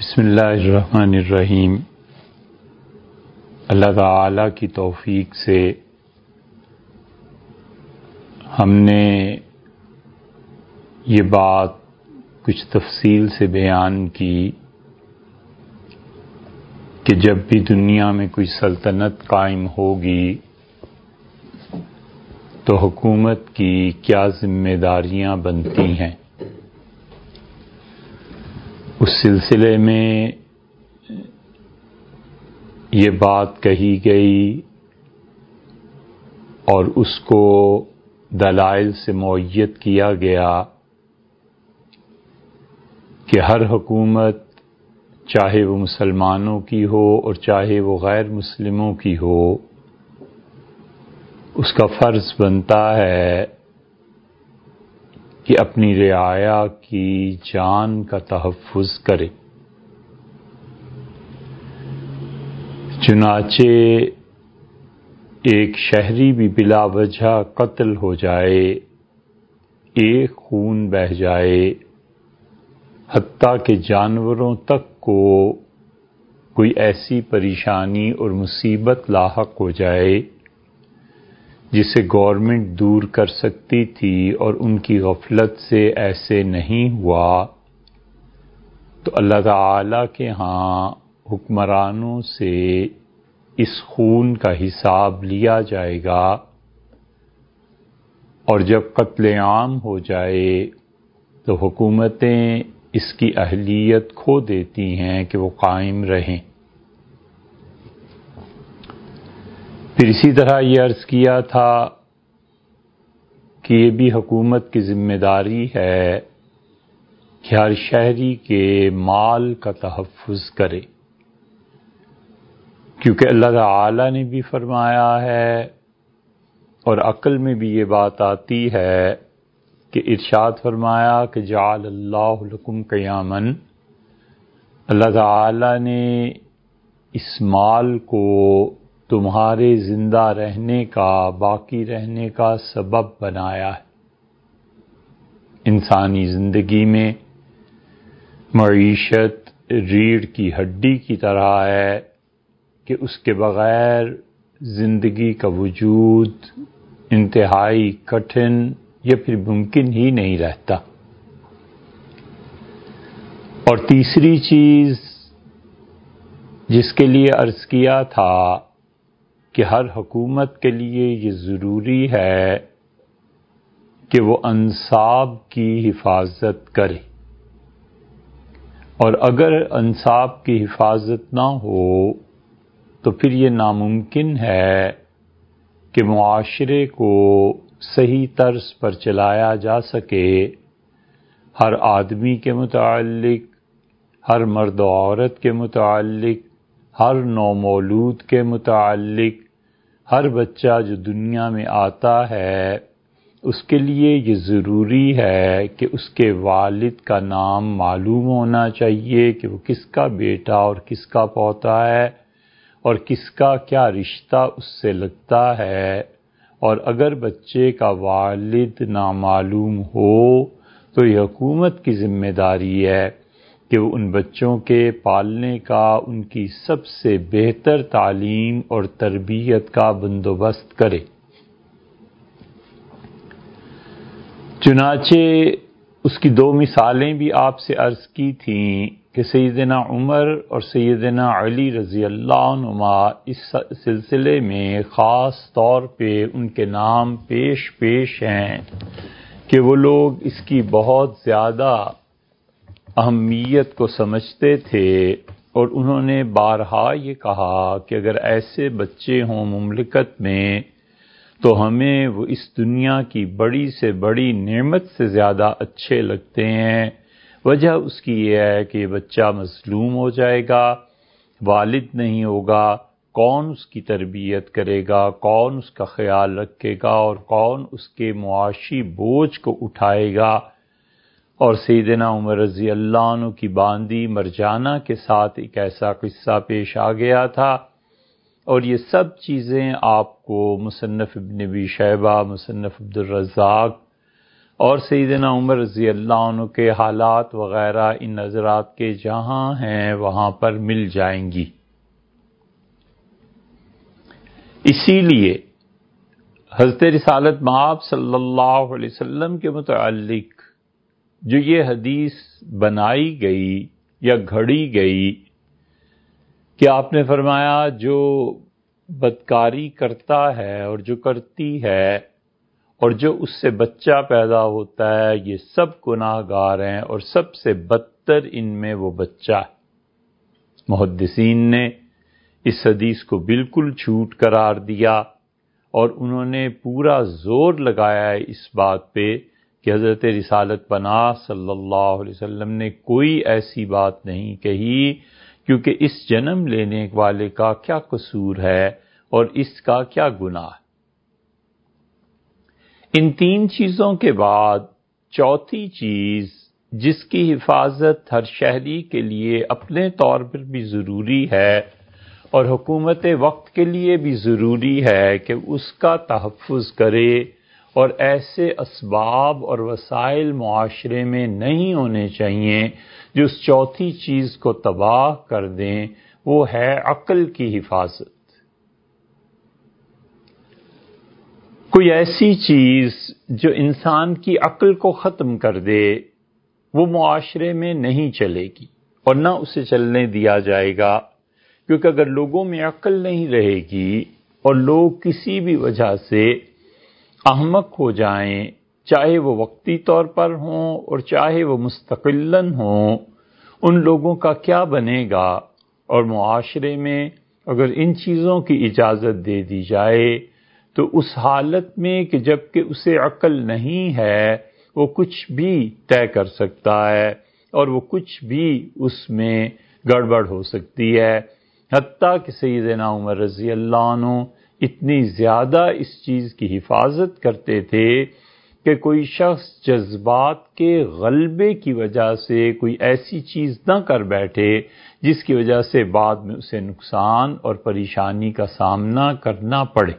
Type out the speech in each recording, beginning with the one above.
بسم اللہ الرحمن الرحیم۔ اللہ تعالی کی توفیق سے ہم نے یہ بات کچھ تفصیل سے بیان کی کہ جب بھی دنیا میں کوئی سلطنت قائم ہوگی تو حکومت کی کیا ذمہ داریاں بنتی ہیں۔ اس سلسلے میں یہ بات کہی گئی اور اس کو دلائل سے مؤید کیا گیا کہ ہر حکومت چاہے وہ مسلمانوں کی ہو اور چاہے وہ غیر مسلموں کی ہو، اس کا فرض بنتا ہے کہ اپنی رعایا کی جان کا تحفظ کرے۔ چنانچہ ایک شہری بھی بلا وجہ قتل ہو جائے، ایک خون بہہ جائے، حتیٰ کہ جانوروں تک کو کوئی ایسی پریشانی اور مصیبت لاحق ہو جائے جسے گورنمنٹ دور کر سکتی تھی اور ان کی غفلت سے ایسے نہیں ہوا، تو اللہ تعالی کے ہاں حکمرانوں سے اس خون کا حساب لیا جائے گا، اور جب قتل عام ہو جائے تو حکومتیں اس کی اہلیت کھو دیتی ہیں کہ وہ قائم رہیں۔ پھر اسی طرح یہ عرض کیا تھا کہ یہ بھی حکومت کی ذمہ داری ہے کہ ہر شہری کے مال کا تحفظ کرے، کیونکہ اللہ تعالی نے بھی فرمایا ہے اور عقل میں بھی یہ بات آتی ہے کہ ارشاد فرمایا کہ جعل اللہ لکم قیاما، اللہ تعالی نے اس مال کو تمہارے زندہ رہنے کا، باقی رہنے کا سبب بنایا ہے۔ انسانی زندگی میں معیشت ریڑھ کی ہڈی کی طرح ہے کہ اس کے بغیر زندگی کا وجود انتہائی کٹھن یا پھر ممکن ہی نہیں رہتا۔ اور تیسری چیز جس کے لیے عرض کیا تھا کہ ہر حکومت کے لیے یہ ضروری ہے کہ وہ انصاب کی حفاظت کرے، اور اگر انصاب کی حفاظت نہ ہو تو پھر یہ ناممکن ہے کہ معاشرے کو صحیح طرز پر چلایا جا سکے۔ ہر آدمی کے متعلق، ہر مرد و عورت کے متعلق، ہر نومولود کے متعلق، ہر بچہ جو دنیا میں آتا ہے اس کے لیے یہ ضروری ہے کہ اس کے والد کا نام معلوم ہونا چاہیے کہ وہ کس کا بیٹا اور کس کا پوتا ہے اور کس کا کیا رشتہ اس سے لگتا ہے، اور اگر بچے کا والد نامعلوم ہو تو یہ حکومت کی ذمہ داری ہے کہ وہ ان بچوں کے پالنے کا، ان کی سب سے بہتر تعلیم اور تربیت کا بندوبست کرے۔ چنانچہ اس کی دو مثالیں بھی آپ سے عرض کی تھیں کہ سیدنا عمر اور سیدنا علی رضی اللہ عنہما اس سلسلے میں خاص طور پہ ان کے نام پیش ہیں کہ وہ لوگ اس کی بہت زیادہ اہمیت کو سمجھتے تھے، اور انہوں نے بارہا یہ کہا کہ اگر ایسے بچے ہوں مملکت میں تو ہمیں وہ اس دنیا کی بڑی سے بڑی نعمت سے زیادہ اچھے لگتے ہیں۔ وجہ اس کی یہ ہے کہ یہ بچہ مظلوم ہو جائے گا، والد نہیں ہوگا، کون اس کی تربیت کرے گا، کون اس کا خیال رکھے گا اور کون اس کے معاشی بوجھ کو اٹھائے گا۔ اور سیدنا عمر رضی اللہ عنہ کی باندی مرجانہ کے ساتھ ایک ایسا قصہ پیش آ گیا تھا، اور یہ سب چیزیں آپ کو مصنف ابن ابی شیبہ، مصنف عبد الرزاق اور سیدنا عمر رضی اللہ عنہ کے حالات وغیرہ ان حضرات کے جہاں ہیں وہاں پر مل جائیں گی۔ اسی لیے حضرت رسالت مآب صلی اللہ علیہ وسلم کے متعلق جو یہ حدیث بنائی گئی یا گھڑی گئی کہ آپ نے فرمایا جو بدکاری کرتا ہے اور جو کرتی ہے اور جو اس سے بچہ پیدا ہوتا ہے یہ سب گناہ گار ہیں اور سب سے بدتر ان میں وہ بچہ ہے۔ محدثین نے اس حدیث کو بالکل جھوٹ قرار دیا اور انہوں نے پورا زور لگایا ہے اس بات پہ کہ حضرت رسالت پناہ صلی اللہ علیہ وسلم نے کوئی ایسی بات نہیں کہی، کیونکہ اس جنم لینے والے کا کیا قصور ہے اور اس کا کیا گناہ ہے۔ ان تین چیزوں کے بعد چوتھی چیز جس کی حفاظت ہر شہری کے لیے اپنے طور پر بھی ضروری ہے اور حکومت وقت کے لیے بھی ضروری ہے کہ اس کا تحفظ کرے، اور ایسے اسباب اور وسائل معاشرے میں نہیں ہونے چاہیے جو اس چوتھی چیز کو تباہ کر دیں، وہ ہے عقل کی حفاظت۔ کوئی ایسی چیز جو انسان کی عقل کو ختم کر دے وہ معاشرے میں نہیں چلے گی اور نہ اسے چلنے دیا جائے گا، کیونکہ اگر لوگوں میں عقل نہیں رہے گی اور لوگ کسی بھی وجہ سے احمق ہو جائیں، چاہے وہ وقتی طور پر ہوں اور چاہے وہ مستقلاً ہوں، ان لوگوں کا کیا بنے گا؟ اور معاشرے میں اگر ان چیزوں کی اجازت دے دی جائے تو اس حالت میں کہ جبکہ اسے عقل نہیں ہے وہ کچھ بھی طے کر سکتا ہے اور وہ کچھ بھی اس میں گڑبڑ ہو سکتی ہے، حتیٰ کہ سیدنا عمر رضی اللہ عنہ اتنی زیادہ اس چیز کی حفاظت کرتے تھے کہ کوئی شخص جذبات کے غلبے کی وجہ سے کوئی ایسی چیز نہ کر بیٹھے جس کی وجہ سے بعد میں اسے نقصان اور پریشانی کا سامنا کرنا پڑے۔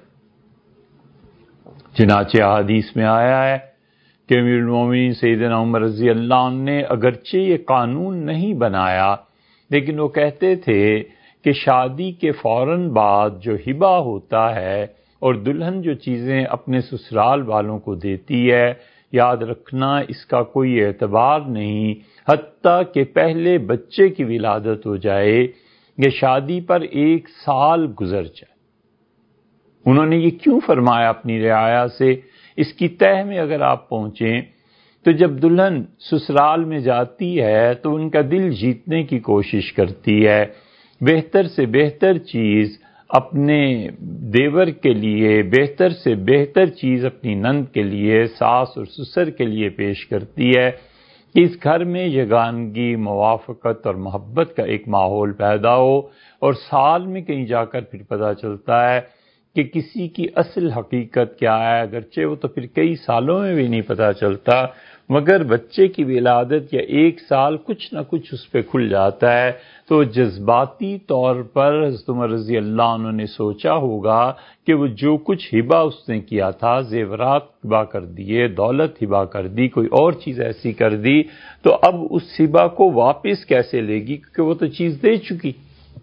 چنانچہ حدیث میں آیا ہے کہ امیر المومنین سیدنا عمر رضی اللہ عنہ نے اگرچہ یہ قانون نہیں بنایا لیکن وہ کہتے تھے کہ شادی کے فوراً بعد جو ہبہ ہوتا ہے اور دلہن جو چیزیں اپنے سسرال والوں کو دیتی ہے، یاد رکھنا اس کا کوئی اعتبار نہیں حتیٰ کہ پہلے بچے کی ولادت ہو جائے یا شادی پر 1 سال گزر جائے۔ انہوں نے یہ کیوں فرمایا اپنی رعایا سے؟ اس کی تہہ میں اگر آپ پہنچیں تو جب دلہن سسرال میں جاتی ہے تو ان کا دل جیتنے کی کوشش کرتی ہے، بہتر سے بہتر چیز اپنے دیور کے لیے، بہتر سے بہتر چیز اپنی نند کے لیے، ساس اور سسر کے لیے پیش کرتی ہے کہ اس گھر میں یگانگی، موافقت اور محبت کا ایک ماحول پیدا ہو، اور سال میں کہیں جا کر پھر پتہ چلتا ہے کہ کسی کی اصل حقیقت کیا ہے، اگرچہ وہ تو پھر کئی سالوں میں بھی نہیں پتہ چلتا، مگر بچے کی ولادت یا 1 سال کچھ نہ کچھ اس پہ کھل جاتا ہے۔ تو جذباتی طور پر حضرت عمر رضی اللہ عنہ نے سوچا ہوگا کہ وہ جو کچھ ہبہ اس نے کیا تھا، زیورات ہبہ کر دیے، دولت ہبہ کر دی، کوئی اور چیز ایسی کر دی، تو اب اس ہبہ کو واپس کیسے لے گی، کیونکہ وہ تو چیز دے چکی۔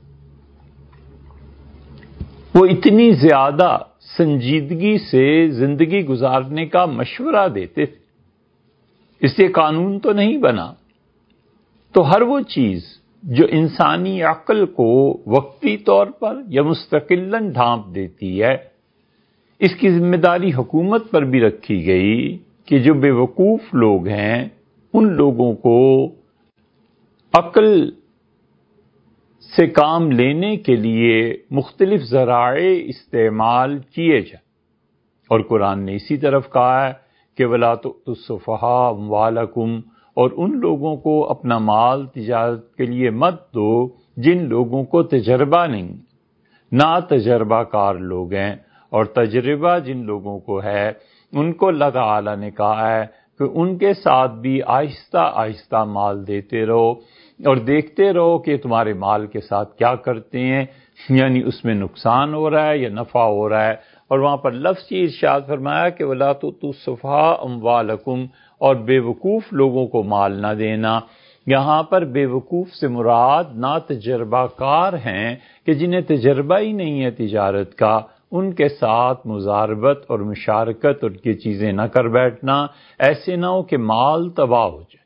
وہ اتنی زیادہ سنجیدگی سے زندگی گزارنے کا مشورہ دیتے تھے، اس لیے قانون تو نہیں بنا۔ تو ہر وہ چیز جو انسانی عقل کو وقتی طور پر یا مستقلاً ڈھانپ دیتی ہے، اس کی ذمہ داری حکومت پر بھی رکھی گئی کہ جو بے وقوف لوگ ہیں ان لوگوں کو عقل سے کام لینے کے لیے مختلف ذرائع استعمال کیے جائیں، اور قرآن نے اسی طرف کہا ہے کہ وَلَا تُؤْتُوا السُّفَهَاءَ أَمْوَالَكُمْ، اور ان لوگوں کو اپنا مال تجارت کے لیے مت دو جن لوگوں کو تجربہ نہیں، نا تجربہ کار لوگ ہیں، اور تجربہ جن لوگوں کو ہے ان کو اللہ تعالی نے کہا ہے کہ ان کے ساتھ بھی آہستہ آہستہ مال دیتے رہو اور دیکھتے رہو کہ تمہارے مال کے ساتھ کیا کرتے ہیں، یعنی اس میں نقصان ہو رہا ہے یا نفع ہو رہا ہے۔ اور وہاں پر لفظ یہ ارشاد فرمایا کہ وَلَا تُؤْتُوا السُّفَهَاءَ أَمْوَالَكُمْ، اور بے وقوف لوگوں کو مال نہ دینا۔ یہاں پر بے وقوف سے مراد نا تجربہ کار ہیں کہ جنہیں تجربہ ہی نہیں ہے تجارت کا، ان کے ساتھ مزاربت اور مشارکت اور یہ چیزیں نہ کر بیٹھنا، ایسے نہ ہو کہ مال تباہ ہو جائے۔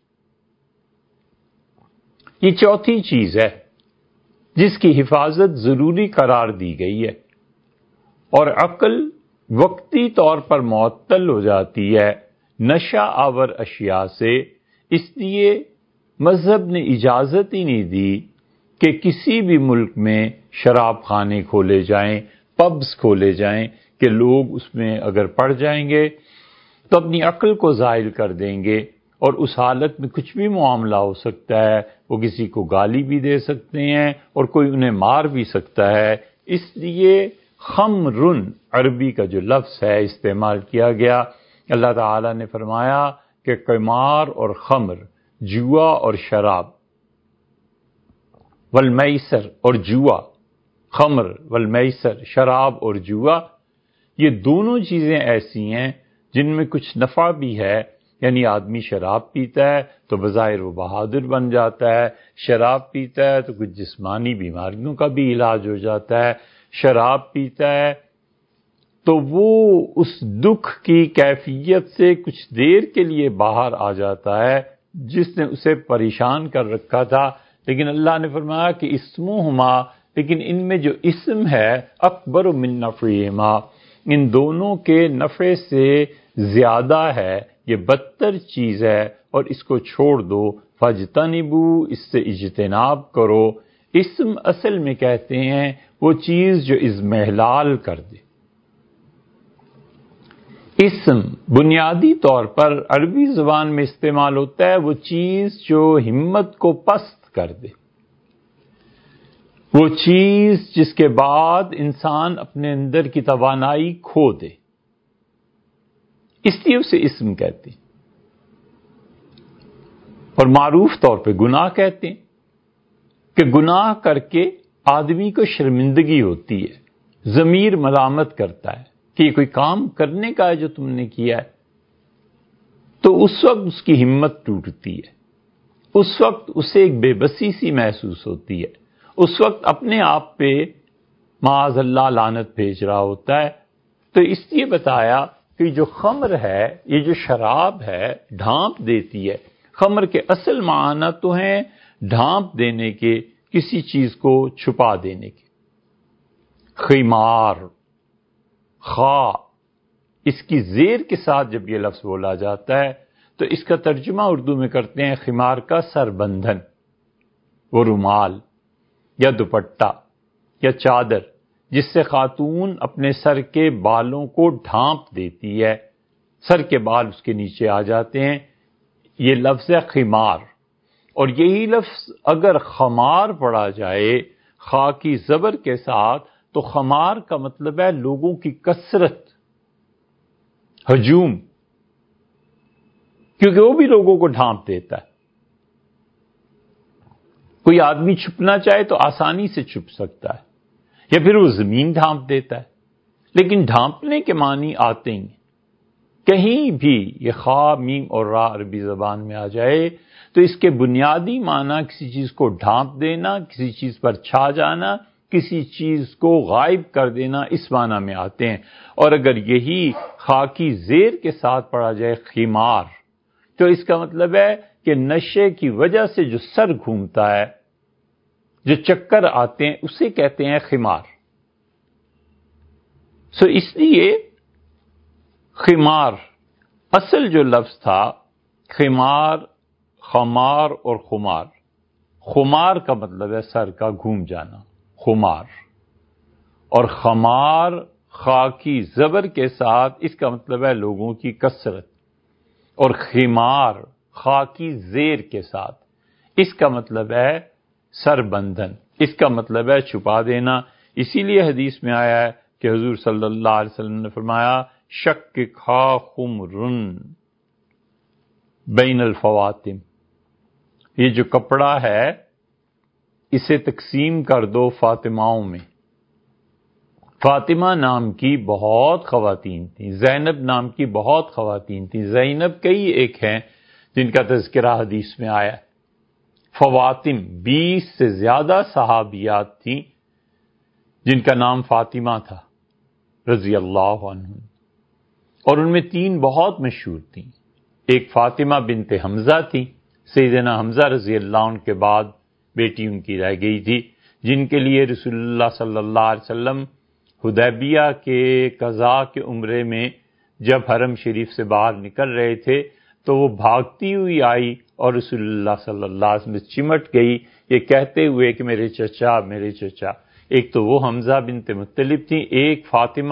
یہ چوتھی چیز ہے جس کی حفاظت ضروری قرار دی گئی ہے، اور عقل وقتی طور پر معطل ہو جاتی ہے نشہ آور اشیاء سے، اس لیے مذہب نے اجازت ہی نہیں دی کہ کسی بھی ملک میں شراب خانے کھولے جائیں، پبز کھولے جائیں کہ لوگ اس میں اگر پڑ جائیں گے تو اپنی عقل کو زائل کر دیں گے، اور اس حالت میں کچھ بھی معاملہ ہو سکتا ہے، وہ کسی کو گالی بھی دے سکتے ہیں اور کوئی انہیں مار بھی سکتا ہے۔ اس لیے خمرن عربی کا جو لفظ ہے استعمال کیا گیا، اللہ تعالی نے فرمایا کہ قمار اور خمر، جوا اور شراب، والمیسر اور جوا، خمر والمیسر، شراب اور جوا، یہ دونوں چیزیں ایسی ہیں جن میں کچھ نفع بھی ہے، یعنی آدمی شراب پیتا ہے تو بظاہر وہ بہادر بن جاتا ہے، شراب پیتا ہے تو کچھ جسمانی بیماریوں کا بھی علاج ہو جاتا ہے، شراب پیتا ہے تو وہ اس دکھ کی کیفیت سے کچھ دیر کے لیے باہر آ جاتا ہے جس نے اسے پریشان کر رکھا تھا، لیکن اللہ نے فرمایا کہ اسمہما، لیکن ان میں جو اسم ہے اکبر من نفعہما، ان دونوں کے نفع سے زیادہ ہے، یہ بدتر چیز ہے اور اس کو چھوڑ دو، فاجتنبو، اس سے اجتناب کرو۔ اسم اصل میں کہتے ہیں وہ چیز جو اضمحلال کر دے۔ اسم بنیادی طور پر عربی زبان میں استعمال ہوتا ہے وہ چیز جو ہمت کو پست کر دے، وہ چیز جس کے بعد انسان اپنے اندر کی توانائی کھو دے، اس لیے اسے اسم کہتے ہیں۔ اور معروف طور پہ گناہ کہتے ہیں کہ گناہ کر کے آدمی کو شرمندگی ہوتی ہے، ضمیر ملامت کرتا ہے کہ یہ کوئی کام کرنے کا ہے جو تم نے کیا ہے، تو اس وقت اس کی ہمت ٹوٹتی ہے، اس وقت اسے ایک بے بسی سی محسوس ہوتی ہے، اس وقت اپنے آپ پہ معاذ اللہ لعنت بھیج رہا ہوتا ہے۔ تو اس لیے بتایا کہ جو خمر ہے، یہ جو شراب ہے، ڈھانپ دیتی ہے۔ خمر کے اصل معنی تو ہیں ڈھانپ دینے کے، کسی چیز کو چھپا دینے کے۔ خمار، خا، اس کی زیر کے ساتھ جب یہ لفظ بولا جاتا ہے تو اس کا ترجمہ اردو میں کرتے ہیں خمار کا سر بندھن، وہ رومال یا دوپٹہ یا چادر جس سے خاتون اپنے سر کے بالوں کو ڈھانپ دیتی ہے، سر کے بال اس کے نیچے آ جاتے ہیں، یہ لفظ ہے خمار۔ اور یہی لفظ اگر خمار پڑھا جائے خا کی زبر کے ساتھ تو خمار کا مطلب ہے لوگوں کی کثرت، ہجوم، کیونکہ وہ بھی لوگوں کو ڈھانپ دیتا ہے۔ کوئی آدمی چھپنا چاہے تو آسانی سے چھپ سکتا ہے، یا پھر وہ زمین ڈھانپ دیتا ہے، لیکن ڈھانپنے کے معنی آتے ہیں کہیں بھی یہ خا، میم اور را عربی زبان میں آ جائے تو اس کے بنیادی معنی کسی چیز کو ڈھانپ دینا، کسی چیز پر چھا جانا، کسی چیز کو غائب کر دینا، اس معنی میں آتے ہیں۔ اور اگر یہی خا کی زیر کے ساتھ پڑھا جائے خمار تو اس کا مطلب ہے کہ نشے کی وجہ سے جو سر گھومتا ہے، جو چکر آتے ہیں، اسے کہتے ہیں خمار۔ اس لیے خمار اصل جو لفظ تھا خمار، خمار اور خمار، خمار کا مطلب ہے سر کا گھوم جانا، خمار، اور خمار خا کی زبر کے ساتھ اس کا مطلب ہے لوگوں کی کثرت، اور خمار خا کی زیر کے ساتھ اس کا مطلب ہے سر بندھن، اس کا مطلب ہے چھپا دینا۔ اسی لیے حدیث میں آیا ہے کہ حضور صلی اللہ علیہ وسلم نے فرمایا شک خا خمرن بین الفواتم، یہ جو کپڑا ہے اسے تقسیم کر دو فاطماؤں میں، فاطمہ نام کی بہت خواتین تھیں، زینب نام کی بہت خواتین تھیں، زینب کئی ایک ہیں جن کا تذکرہ حدیث میں آیا ہے۔ فواتم 20 سے زیادہ صحابیات تھیں جن کا نام فاطمہ تھا رضی اللہ عنہ، اور ان میں 3 بہت مشہور تھیں۔ ایک فاطمہ بنت حمزہ تھی، سیدنا حمزہ رضی اللہ عنہ کے بعد بیٹی ان کی رہ گئی تھی، جن کے لیے رسول اللہ صلی اللہ علیہ وسلم حدیبیہ کے قضاء کے عمرے میں جب حرم شریف سے باہر نکل رہے تھے تو وہ بھاگتی ہوئی آئی اور رسول اللہ صلی اللہ علیہ وسلم چمٹ گئی، یہ کہتے ہوئے کہ میرے چچا میرے چچا۔ ایک تو وہ حمزہ بنت مطلب تھیں، ایک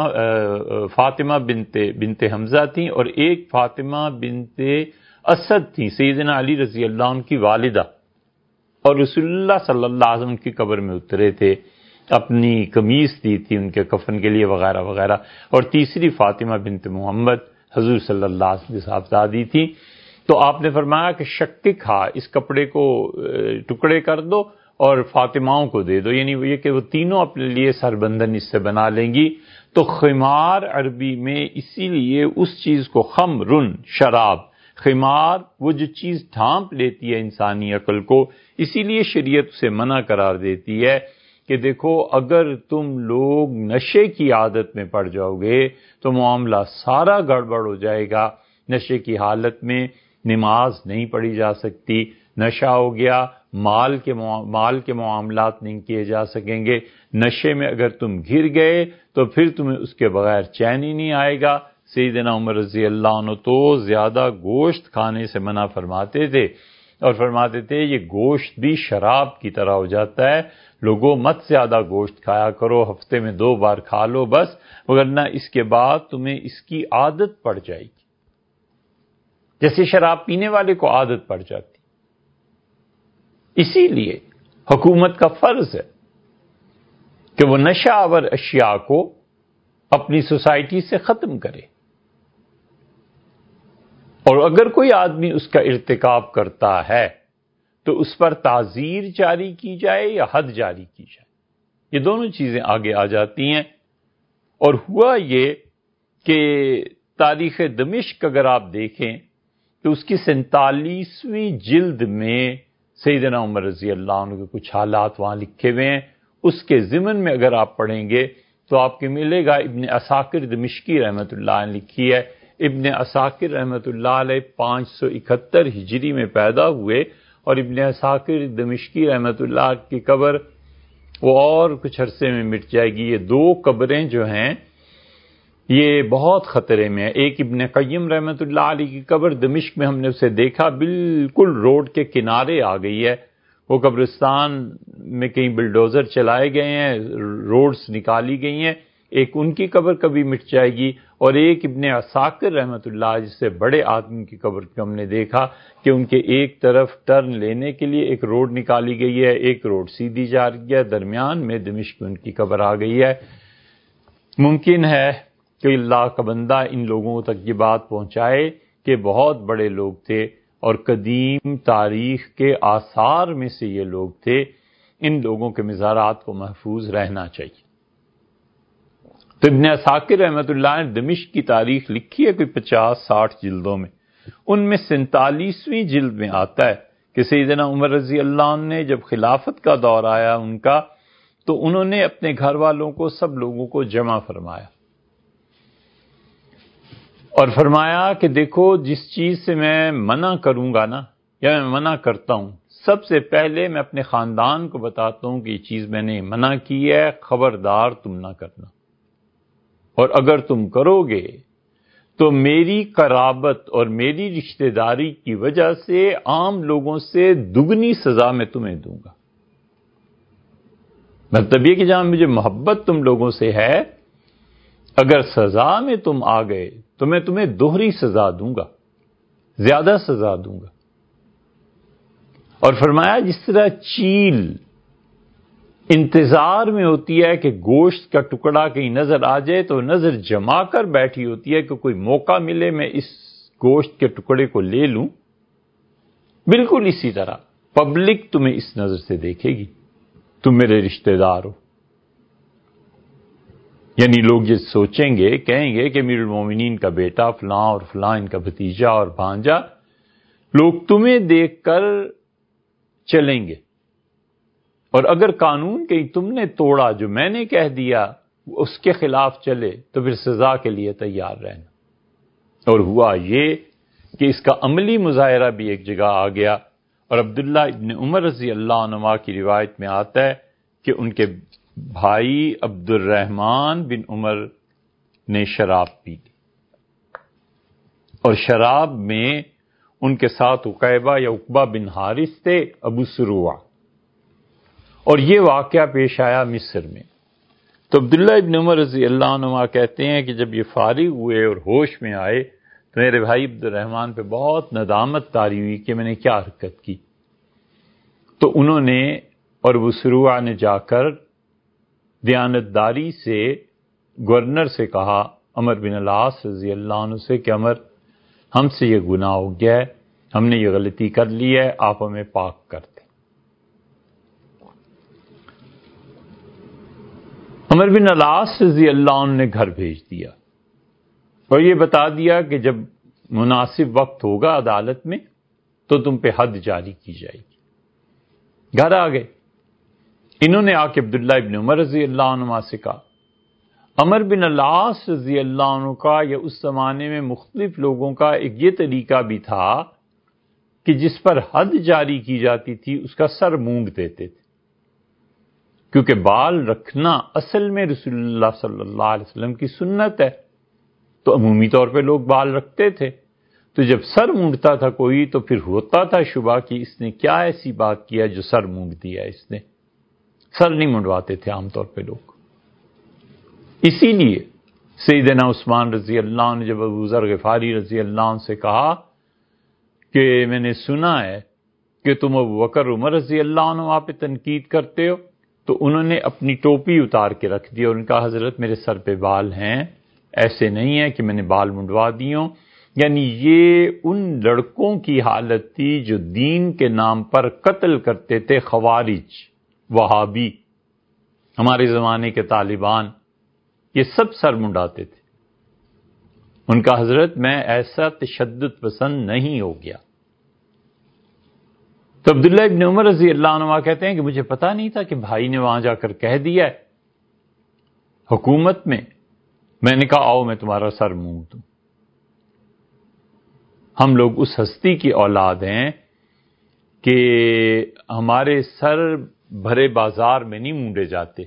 فاطمہ بنت حمزہ تھیں، اور ایک فاطمہ بنت اسد تھیں، سیدنا علی رضی اللہ عنہ کی والدہ، اور رسول اللہ صلی اللہ علیہ وسلم کی قبر میں اترے تھے، اپنی قمیص دی تھی ان کے کفن کے لیے وغیرہ وغیرہ۔ اور تیسری فاطمہ بنت محمد حضور صلی اللہ علیہ وسلم کی صاحبزادی تھی۔ تو آپ نے فرمایا کہ شک کھا، اس کپڑے کو ٹکڑے کر دو اور فاطماؤں کو دے دو، یعنی یہ کہ وہ تینوں اپنے لیے سربندن اس سے بنا لیں گی۔ تو خمار عربی میں اسی لیے اس چیز کو خمرن شراب، خمار وہ جو چیز ڈھانپ لیتی ہے انسانی عقل کو، اسی لیے شریعت اسے منع قرار دیتی ہے کہ دیکھو اگر تم لوگ نشے کی عادت میں پڑ جاؤ گے تو معاملہ سارا گڑبڑ ہو جائے گا۔ نشے کی حالت میں نماز نہیں پڑھی جا سکتی، نشہ ہو گیا، مال کے معاملات نہیں کیے جا سکیں گے، نشے میں اگر تم گر گئے تو پھر تمہیں اس کے بغیر چین ہی نہیں آئے گا۔ سیدنا عمر رضی اللہ عنہ تو زیادہ گوشت کھانے سے منع فرماتے تھے، اور فرماتے تھے یہ گوشت بھی شراب کی طرح ہو جاتا ہے، لوگوں مت زیادہ گوشت کھایا کرو، ہفتے میں 2 بار کھا لو بس، وگرنہ اس کے بعد تمہیں اس کی عادت پڑ جائے گی، جیسے شراب پینے والے کو عادت پڑ جاتی۔ اسی لیے حکومت کا فرض ہے کہ وہ نشہ آور اشیاء کو اپنی سوسائٹی سے ختم کرے، اور اگر کوئی آدمی اس کا ارتکاب کرتا ہے تو اس پر تعزیر جاری کی جائے یا حد جاری کی جائے، یہ دونوں چیزیں آگے آ جاتی ہیں۔ اور ہوا یہ کہ تاریخ دمشق اگر آپ دیکھیں تو اس کی 47ویں جلد میں سیدنا عمر رضی اللہ عنہ کے کچھ حالات وہاں لکھے ہوئے ہیں، اس کے ضمن میں اگر آپ پڑھیں گے تو آپ کے ملے گا، ابن عساکر دمشقی رحمۃ اللہ علیہ نے لکھی ہے۔ ابن عساکر رحمۃ اللہ علیہ 571 ہجری میں پیدا ہوئے، اور ابن عساکر دمشقی رحمۃ اللہ کی قبر وہ اور کچھ عرصے میں مٹ جائے گی۔ یہ 2 قبریں جو ہیں یہ بہت خطرے میں ہے۔ ایک ابن قیم رحمۃ اللہ علیہ کی قبر دمشق میں ہم نے اسے دیکھا، بالکل روڈ کے کنارے آ گئی ہے، وہ قبرستان میں کہیں بلڈوزر چلائے گئے ہیں، روڈز نکالی گئی ہیں، ایک ان کی قبر کبھی مٹ جائے گی۔ اور ایک ابن عساکر رحمۃ اللہ جس سے بڑے آدمی کی قبر کو ہم نے دیکھا کہ ان کے ایک طرف ٹرن لینے کے لیے ایک روڈ نکالی گئی ہے، ایک روڈ سیدھی جا رہی ہے، درمیان میں دمشق میں ان کی قبر آ گئی ہے۔ ممکن ہے کہ اللہ کا بندہ ان لوگوں تک یہ بات پہنچائے کہ بہت بڑے لوگ تھے اور قدیم تاریخ کے آثار میں سے یہ لوگ تھے، ان لوگوں کے مزارات کو محفوظ رہنا چاہیے۔ تو ابن عساکر رحمۃ اللہ نے دمشق کی تاریخ لکھی ہے کوئی 50-60 جلدوں میں، ان میں 47ویں جلد میں آتا ہے کہ سیدنا عمر رضی اللہ عنہ نے جب خلافت کا دور آیا ان کا، تو انہوں نے اپنے گھر والوں کو سب لوگوں کو جمع فرمایا اور فرمایا کہ دیکھو جس چیز سے میں منع کروں گا نا، یا میں منع کرتا ہوں، سب سے پہلے میں اپنے خاندان کو بتاتا ہوں کہ یہ چیز میں نے منع کی ہے، خبردار تم نہ کرنا، اور اگر تم کرو گے تو میری قرابت اور میری رشتہ داری کی وجہ سے عام لوگوں سے دگنی سزا میں تمہیں دوں گا۔ مطلب یہ کہ جہاں مجھے محبت تم لوگوں سے ہے، اگر سزا میں تم آ گئے تو میں تمہیں دوہری سزا دوں گا، زیادہ سزا دوں گا۔ اور فرمایا جس طرح چیل انتظار میں ہوتی ہے کہ گوشت کا ٹکڑا کہیں نظر آ جائے تو نظر جما کر بیٹھی ہوتی ہے کہ کوئی موقع ملے میں اس گوشت کے ٹکڑے کو لے لوں، بالکل اسی طرح پبلک تمہیں اس نظر سے دیکھے گی، تم میرے رشتہ دار ہو۔ یعنی لوگ یہ سوچیں گے، کہیں گے کہ امیر المومنین کا بیٹا فلاں اور فلاں، ان کا بھتیجا اور بھانجا، لوگ تمہیں دیکھ کر چلیں گے، اور اگر قانون کہیں تم نے توڑا جو میں نے کہہ دیا اس کے خلاف چلے تو پھر سزا کے لیے تیار رہنا۔ اور ہوا یہ کہ اس کا عملی مظاہرہ بھی ایک جگہ آ گیا، اور عبداللہ ابن عمر رضی اللہ عنہما کی روایت میں آتا ہے کہ ان کے بھائی عبد الرحمن بن عمر نے شراب پی لی، اور شراب میں ان کے ساتھ عقیبہ یا عقبہ بن حارث تھے، ابو سروع، اور یہ واقعہ پیش آیا مصر میں۔ تو عبداللہ ابن عمر رضی اللہ عنہما کہتے ہیں کہ جب یہ فارغ ہوئے اور ہوش میں آئے تو میرے بھائی عبد الرحمن پہ بہت ندامت طاری ہوئی کہ میں نے کیا حرکت کی۔ تو انہوں نے اور ابو سروع نے جا کر دیانتداری سے گورنر سے کہا، عمر بن العاص رضی اللہ عنہ سے، کہ عمر، ہم سے یہ گناہ ہو گیا ہے، ہم نے یہ غلطی کر لی ہے، آپ ہمیں پاک کر دیں۔ عمر بن العاص رضی اللہ عنہ نے گھر بھیج دیا اور یہ بتا دیا کہ جب مناسب وقت ہوگا عدالت میں تو تم پہ حد جاری کی جائے گی۔ گھر آ گئے، انہوں نے آ کے عبداللہ ابن عمر رضی اللہ عنہ سے کہا۔ عمر بن العاص رضی اللہ عنہ کا یا اس زمانے میں مختلف لوگوں کا ایک یہ طریقہ بھی تھا کہ جس پر حد جاری کی جاتی تھی اس کا سر مونڈ دیتے تھے، کیونکہ بال رکھنا اصل میں رسول اللہ صلی اللہ علیہ وسلم کی سنت ہے، تو عمومی طور پہ لوگ بال رکھتے تھے، تو جب سر مونڈتا تھا کوئی تو پھر ہوتا تھا شبہ کہ اس نے کیا ایسی بات کیا جو سر مونڈ دیا اس نے۔ سر نہیں منڈواتے تھے عام طور پہ لوگ۔ اسی لیے سیدنا عثمان رضی اللہ عنہ جب ابو ذر غفاری رضی اللہ عنہ سے کہا کہ میں نے سنا ہے کہ تم ابو بکر عمر رضی اللہ عنہ پہ تنقید کرتے ہو، تو انہوں نے اپنی ٹوپی اتار کے رکھ دی اور ان کا حضرت میرے سر پہ بال ہیں، ایسے نہیں ہے کہ میں نے بال منڈوا دی ہوں۔ یعنی یہ ان لڑکوں کی حالت تھی جو دین کے نام پر قتل کرتے تھے، خوارج، وہابی، ہمارے زمانے کے طالبان، یہ سب سر منڈاتے تھے۔ ان کا حضرت میں ایسا تشدد پسند نہیں ہو گیا۔ تو عبداللہ ابن عمر رضی اللہ عنہ کہتے ہیں کہ مجھے پتا نہیں تھا کہ بھائی نے وہاں جا کر کہہ دیا ہے حکومت میں نے کہا آؤ میں تمہارا سر مونڈ دوں۔ ہم لوگ اس ہستی کی اولاد ہیں کہ ہمارے سر بھرے بازار میں نہیں مونڈے جاتے۔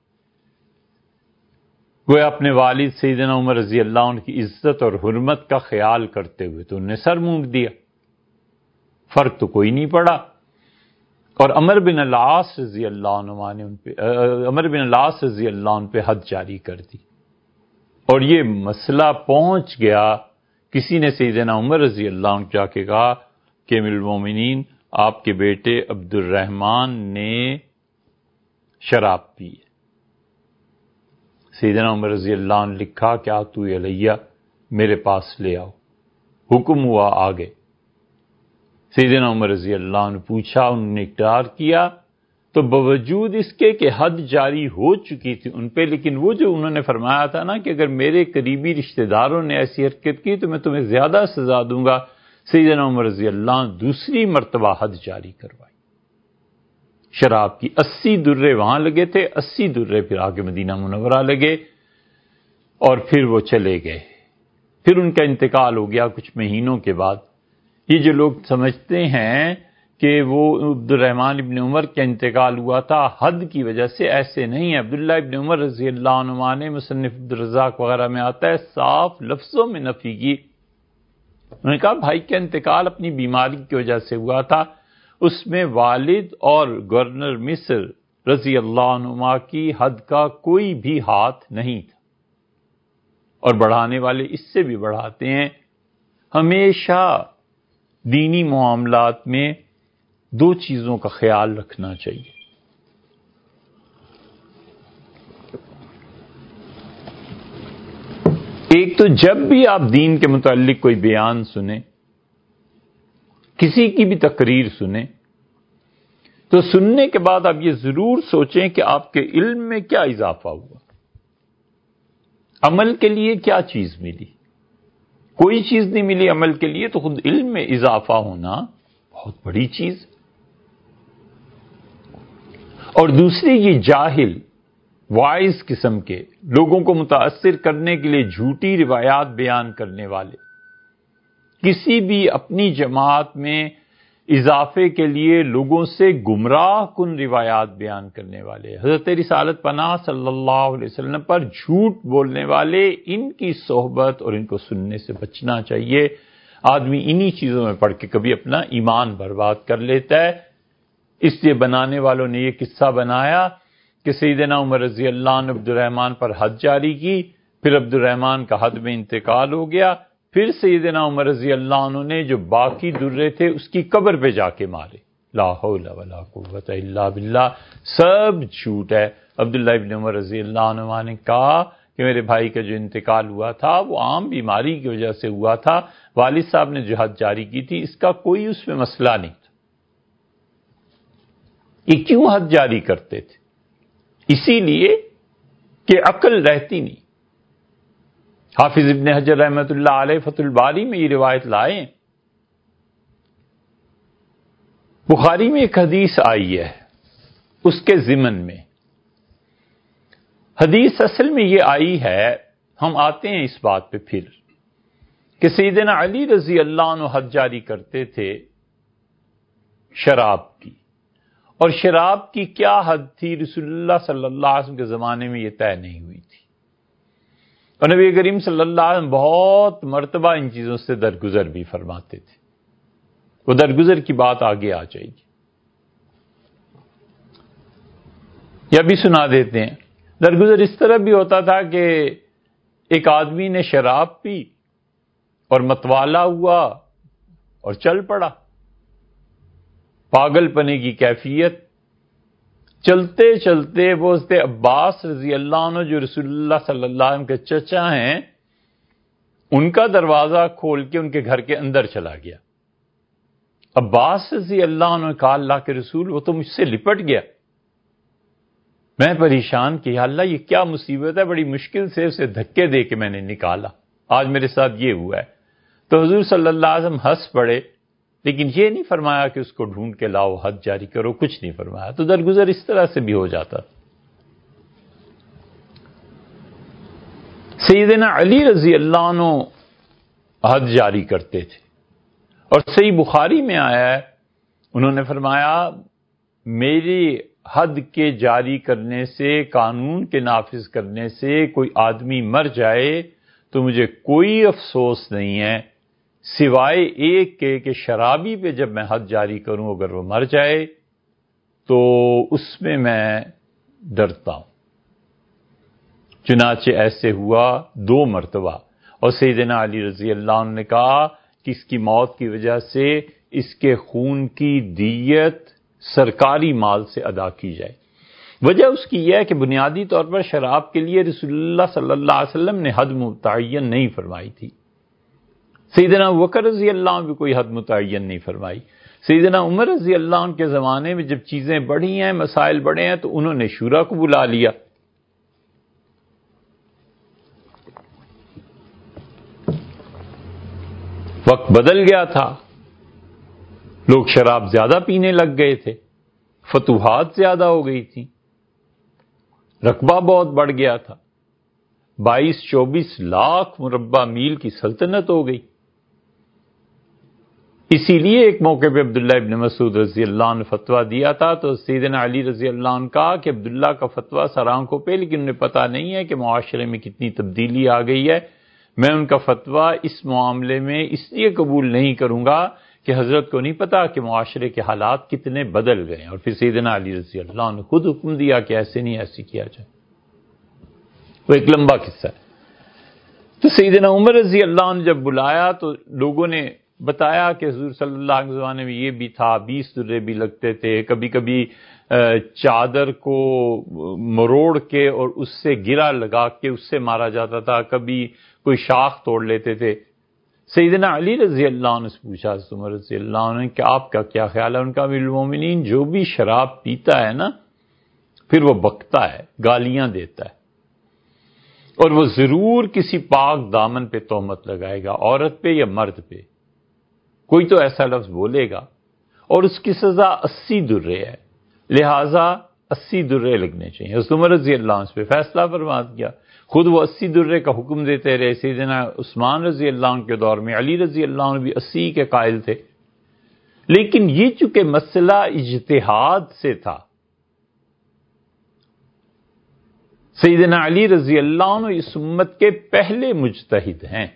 وہ اپنے والد سیدنا عمر رضی اللہ عنہ کی عزت اور حرمت کا خیال کرتے ہوئے تو انہوں نے سر مونڈ دیا، فرق تو کوئی نہیں پڑا۔ اور عمر بن العاص رضی اللہ عنہ نے عمر بن العاص رضی اللہ عنہ پہ حد جاری کر دی، اور یہ مسئلہ پہنچ گیا، کسی نے سیدنا عمر رضی اللہ عنہ جا کے کہا کہ امیر المومنین آپ کے بیٹے عبد الرحمن نے شراب پی ہے۔ سیدنا عمر رضی اللہ عنہ لکھا کہ آتو علیہ، میرے پاس لے آؤ۔ حکم ہوا، آگے سیدنا عمر رضی اللہ عنہ پوچھا، انہوں نے اقرار کیا، تو باوجود اس کے کہ حد جاری ہو چکی تھی ان پہ، لیکن وہ جو انہوں نے فرمایا تھا نا کہ اگر میرے قریبی رشتہ داروں نے ایسی حرکت کی تو میں تمہیں زیادہ سزا دوں گا، سیدنا عمر رضی اللہ عنہ دوسری مرتبہ حد جاری کروائی۔ شراب کی 80 درے وہاں لگے تھے، 80 درے پھر آگے مدینہ منورہ لگے، اور پھر وہ چلے گئے۔ پھر ان کا انتقال ہو گیا کچھ مہینوں کے بعد۔ یہ جو لوگ سمجھتے ہیں کہ وہ عبد الرحمن ابن عمر کا انتقال ہوا تھا حد کی وجہ سے، ایسے نہیں ہے۔ عبداللہ ابن عمر رضی اللہ عنہ نے مصنف عبدالرزاق وغیرہ میں آتا ہے صاف لفظوں میں نفی کی۔ انہوں نے کہا بھائی کا انتقال اپنی بیماری کی وجہ سے ہوا تھا، اس میں والد اور گورنر مصر رضی اللہ عنہ کی حد کا کوئی بھی ہاتھ نہیں تھا، اور بڑھانے والے اس سے بھی بڑھاتے ہیں۔ ہمیشہ دینی معاملات میں دو چیزوں کا خیال رکھنا چاہیے۔ ایک تو جب بھی آپ دین کے متعلق کوئی بیان سنیں، کسی کی بھی تقریر سنیں، تو سننے کے بعد آپ یہ ضرور سوچیں کہ آپ کے علم میں کیا اضافہ ہوا۔ عمل کے لیے کیا چیز ملی؟ کوئی چیز نہیں ملی عمل کے لیے، تو خود علم میں اضافہ ہونا بہت بڑی چیز۔ اور دوسری یہ جاہل وائز قسم کے لوگوں کو متاثر کرنے کے لیے جھوٹی روایات بیان کرنے والے، کسی بھی اپنی جماعت میں اضافے کے لیے لوگوں سے گمراہ کن روایات بیان کرنے والے، حضرت رسالت پناہ صلی اللہ علیہ وسلم پر جھوٹ بولنے والے، ان کی صحبت اور ان کو سننے سے بچنا چاہیے۔ آدمی انہی چیزوں میں پڑھ کے کبھی اپنا ایمان برباد کر لیتا ہے۔ اس لیے بنانے والوں نے یہ قصہ بنایا کہ سیدنا عمر رضی اللہ عنہ عبد الرحمن پر حد جاری کی، پھر عبد الرحمن کا حد میں انتقال ہو گیا، پھر سیدنا عمر رضی اللہ عنہ نے جو باقی درے تھے اس کی قبر پہ جا کے مارے۔ لا حول ولا قوت الا باللہ، سب جھوٹ ہے۔ عبداللہ ابن عمر رضی اللہ عنہ نے کہا کہ میرے بھائی کا جو انتقال ہوا تھا وہ عام بیماری کی وجہ سے ہوا تھا، والد صاحب نے جو حد جاری کی تھی اس کا کوئی اس میں مسئلہ نہیں تھا۔ یہ کیوں حد جاری کرتے تھے؟ اسی لیے کہ عقل رہتی نہیں۔ حافظ ابن حجر رحمۃ اللہ علیہ فتح الباری میں یہ روایت لائے ہیں۔ بخاری میں ایک حدیث آئی ہے اس کے ضمن میں۔ حدیث اصل میں یہ آئی ہے، ہم آتے ہیں اس بات پہ پھر، کہ سیدنا علی رضی اللہ عنہ حد جاری کرتے تھے شراب کی، اور شراب کی کیا حد تھی رسول اللہ صلی اللہ علیہ وسلم کے زمانے میں یہ طے نہیں ہوئی تھی، اور نبی کریم صلی اللہ علیہ وسلم بہت مرتبہ ان چیزوں سے درگزر بھی فرماتے تھے۔ وہ درگزر کی بات آگے آ جائے گی، یا بھی سنا دیتے ہیں۔ درگزر اس طرح بھی ہوتا تھا کہ ایک آدمی نے شراب پی اور متوالا ہوا اور چل پڑا، پاگل پنے کی کیفیت۔ چلتے چلتے وہ حضرت عباس رضی اللہ عنہ جو رسول اللہ صلی اللہ علیہ وسلم کے چچا ہیں، ان کا دروازہ کھول کے ان کے گھر کے اندر چلا گیا۔ عباس رضی اللہ عنہ نے کہا اللہ کے رسول وہ تو مجھ سے لپٹ گیا۔ میں پریشان کہ یا اللہ یہ کیا مصیبت ہے، بڑی مشکل سے اسے دھکے دے کے میں نے نکالا، آج میرے ساتھ یہ ہوا ہے۔ تو حضور صلی اللہ علیہ وسلم ہنس پڑے، لیکن یہ نہیں فرمایا کہ اس کو ڈھونڈ کے لاؤ حد جاری کرو، کچھ نہیں فرمایا۔ تو درگزر اس طرح سے بھی ہو جاتا تھا۔ سیدنا علی رضی اللہ عنہ حد جاری کرتے تھے، اور صحیح بخاری میں آیا ہے انہوں نے فرمایا میری حد کے جاری کرنے سے، قانون کے نافذ کرنے سے کوئی آدمی مر جائے تو مجھے کوئی افسوس نہیں ہے سوائے ایک کے کہ شرابی پہ جب میں حد جاری کروں اگر وہ مر جائے تو اس میں ڈرتا ہوں۔ چنانچہ ایسے ہوا 2 مرتبہ، اور سیدنا علی رضی اللہ عنہ نے کہا کہ اس کی موت کی وجہ سے اس کے خون کی دیت سرکاری مال سے ادا کی جائے۔ وجہ اس کی یہ ہے کہ بنیادی طور پر شراب کے لیے رسول اللہ صلی اللہ علیہ وسلم نے حد متعین نہیں فرمائی تھی، سیدنا ابوبکر رضی اللہ عنہ بھی کوئی حد متعین نہیں فرمائی۔ سیدنا عمر رضی اللہ عنہ کے زمانے میں جب چیزیں بڑھی ہیں، مسائل بڑھے ہیں، تو انہوں نے شورا کو بلا لیا۔ وقت بدل گیا تھا، لوگ شراب زیادہ پینے لگ گئے تھے، فتوحات زیادہ ہو گئی تھی، رقبہ بہت بڑھ گیا تھا، 22-24 لاکھ مربع میل کی سلطنت ہو گئی۔ اسی لیے ایک موقع پہ عبداللہ ابن مسعود رضی اللہ عنہ نے فتویٰ دیا تھا، تو سیدنا علی رضی اللہ عنہ کہا کہ عبداللہ کا فتویٰ سر آنکھوں پہ، لیکن انہیں پتہ نہیں ہے کہ معاشرے میں کتنی تبدیلی آ گئی ہے، میں ان کا فتویٰ اس معاملے میں اس لیے قبول نہیں کروں گا کہ حضرت کو نہیں پتا کہ معاشرے کے حالات کتنے بدل گئے ہیں۔ اور پھر سیدنا علی رضی اللہ عنہ نے خود حکم دیا کہ ایسے نہیں، ایسے کیا جائے۔ وہ ایک لمبا قصہ ہے۔ تو سیدنا عمر رضی اللہ عنہ جب بلایا تو لوگوں نے بتایا کہ حضور صلی اللہ علیہ وسلم میں یہ بھی تھا، 20 درے بھی لگتے تھے، کبھی کبھی چادر کو مروڑ کے اور اس سے گرا لگا کے اس سے مارا جاتا تھا، کبھی کوئی شاخ توڑ لیتے تھے۔ سیدنا علی رضی اللہ عنہ سے پوچھا حضرت عمر رضی اللہ عنہ نے کہ آپ کا کیا خیال ہے؟ ان کا امیر المومنین جو بھی شراب پیتا ہے نا پھر وہ بکتا ہے، گالیاں دیتا ہے، اور وہ ضرور کسی پاک دامن پہ تہمت لگائے گا، عورت پہ یا مرد پہ، کوئی تو ایسا لفظ بولے گا، اور اس کی سزا 80 درے ہے، لہذا 80 درے لگنے چاہیے۔ حضرت عمر رضی اللہ عنہ اس پہ فیصلہ فرما دیا، خود وہ 80 درے کا حکم دیتے رہے، سیدنا عثمان رضی اللہ عنہ کے دور میں علی رضی اللہ عنہ بھی 80 کے قائل تھے، لیکن یہ چونکہ مسئلہ اجتہاد سے تھا، سیدنا علی رضی اللہ عنہ اس امت کے پہلے مجتہد ہیں۔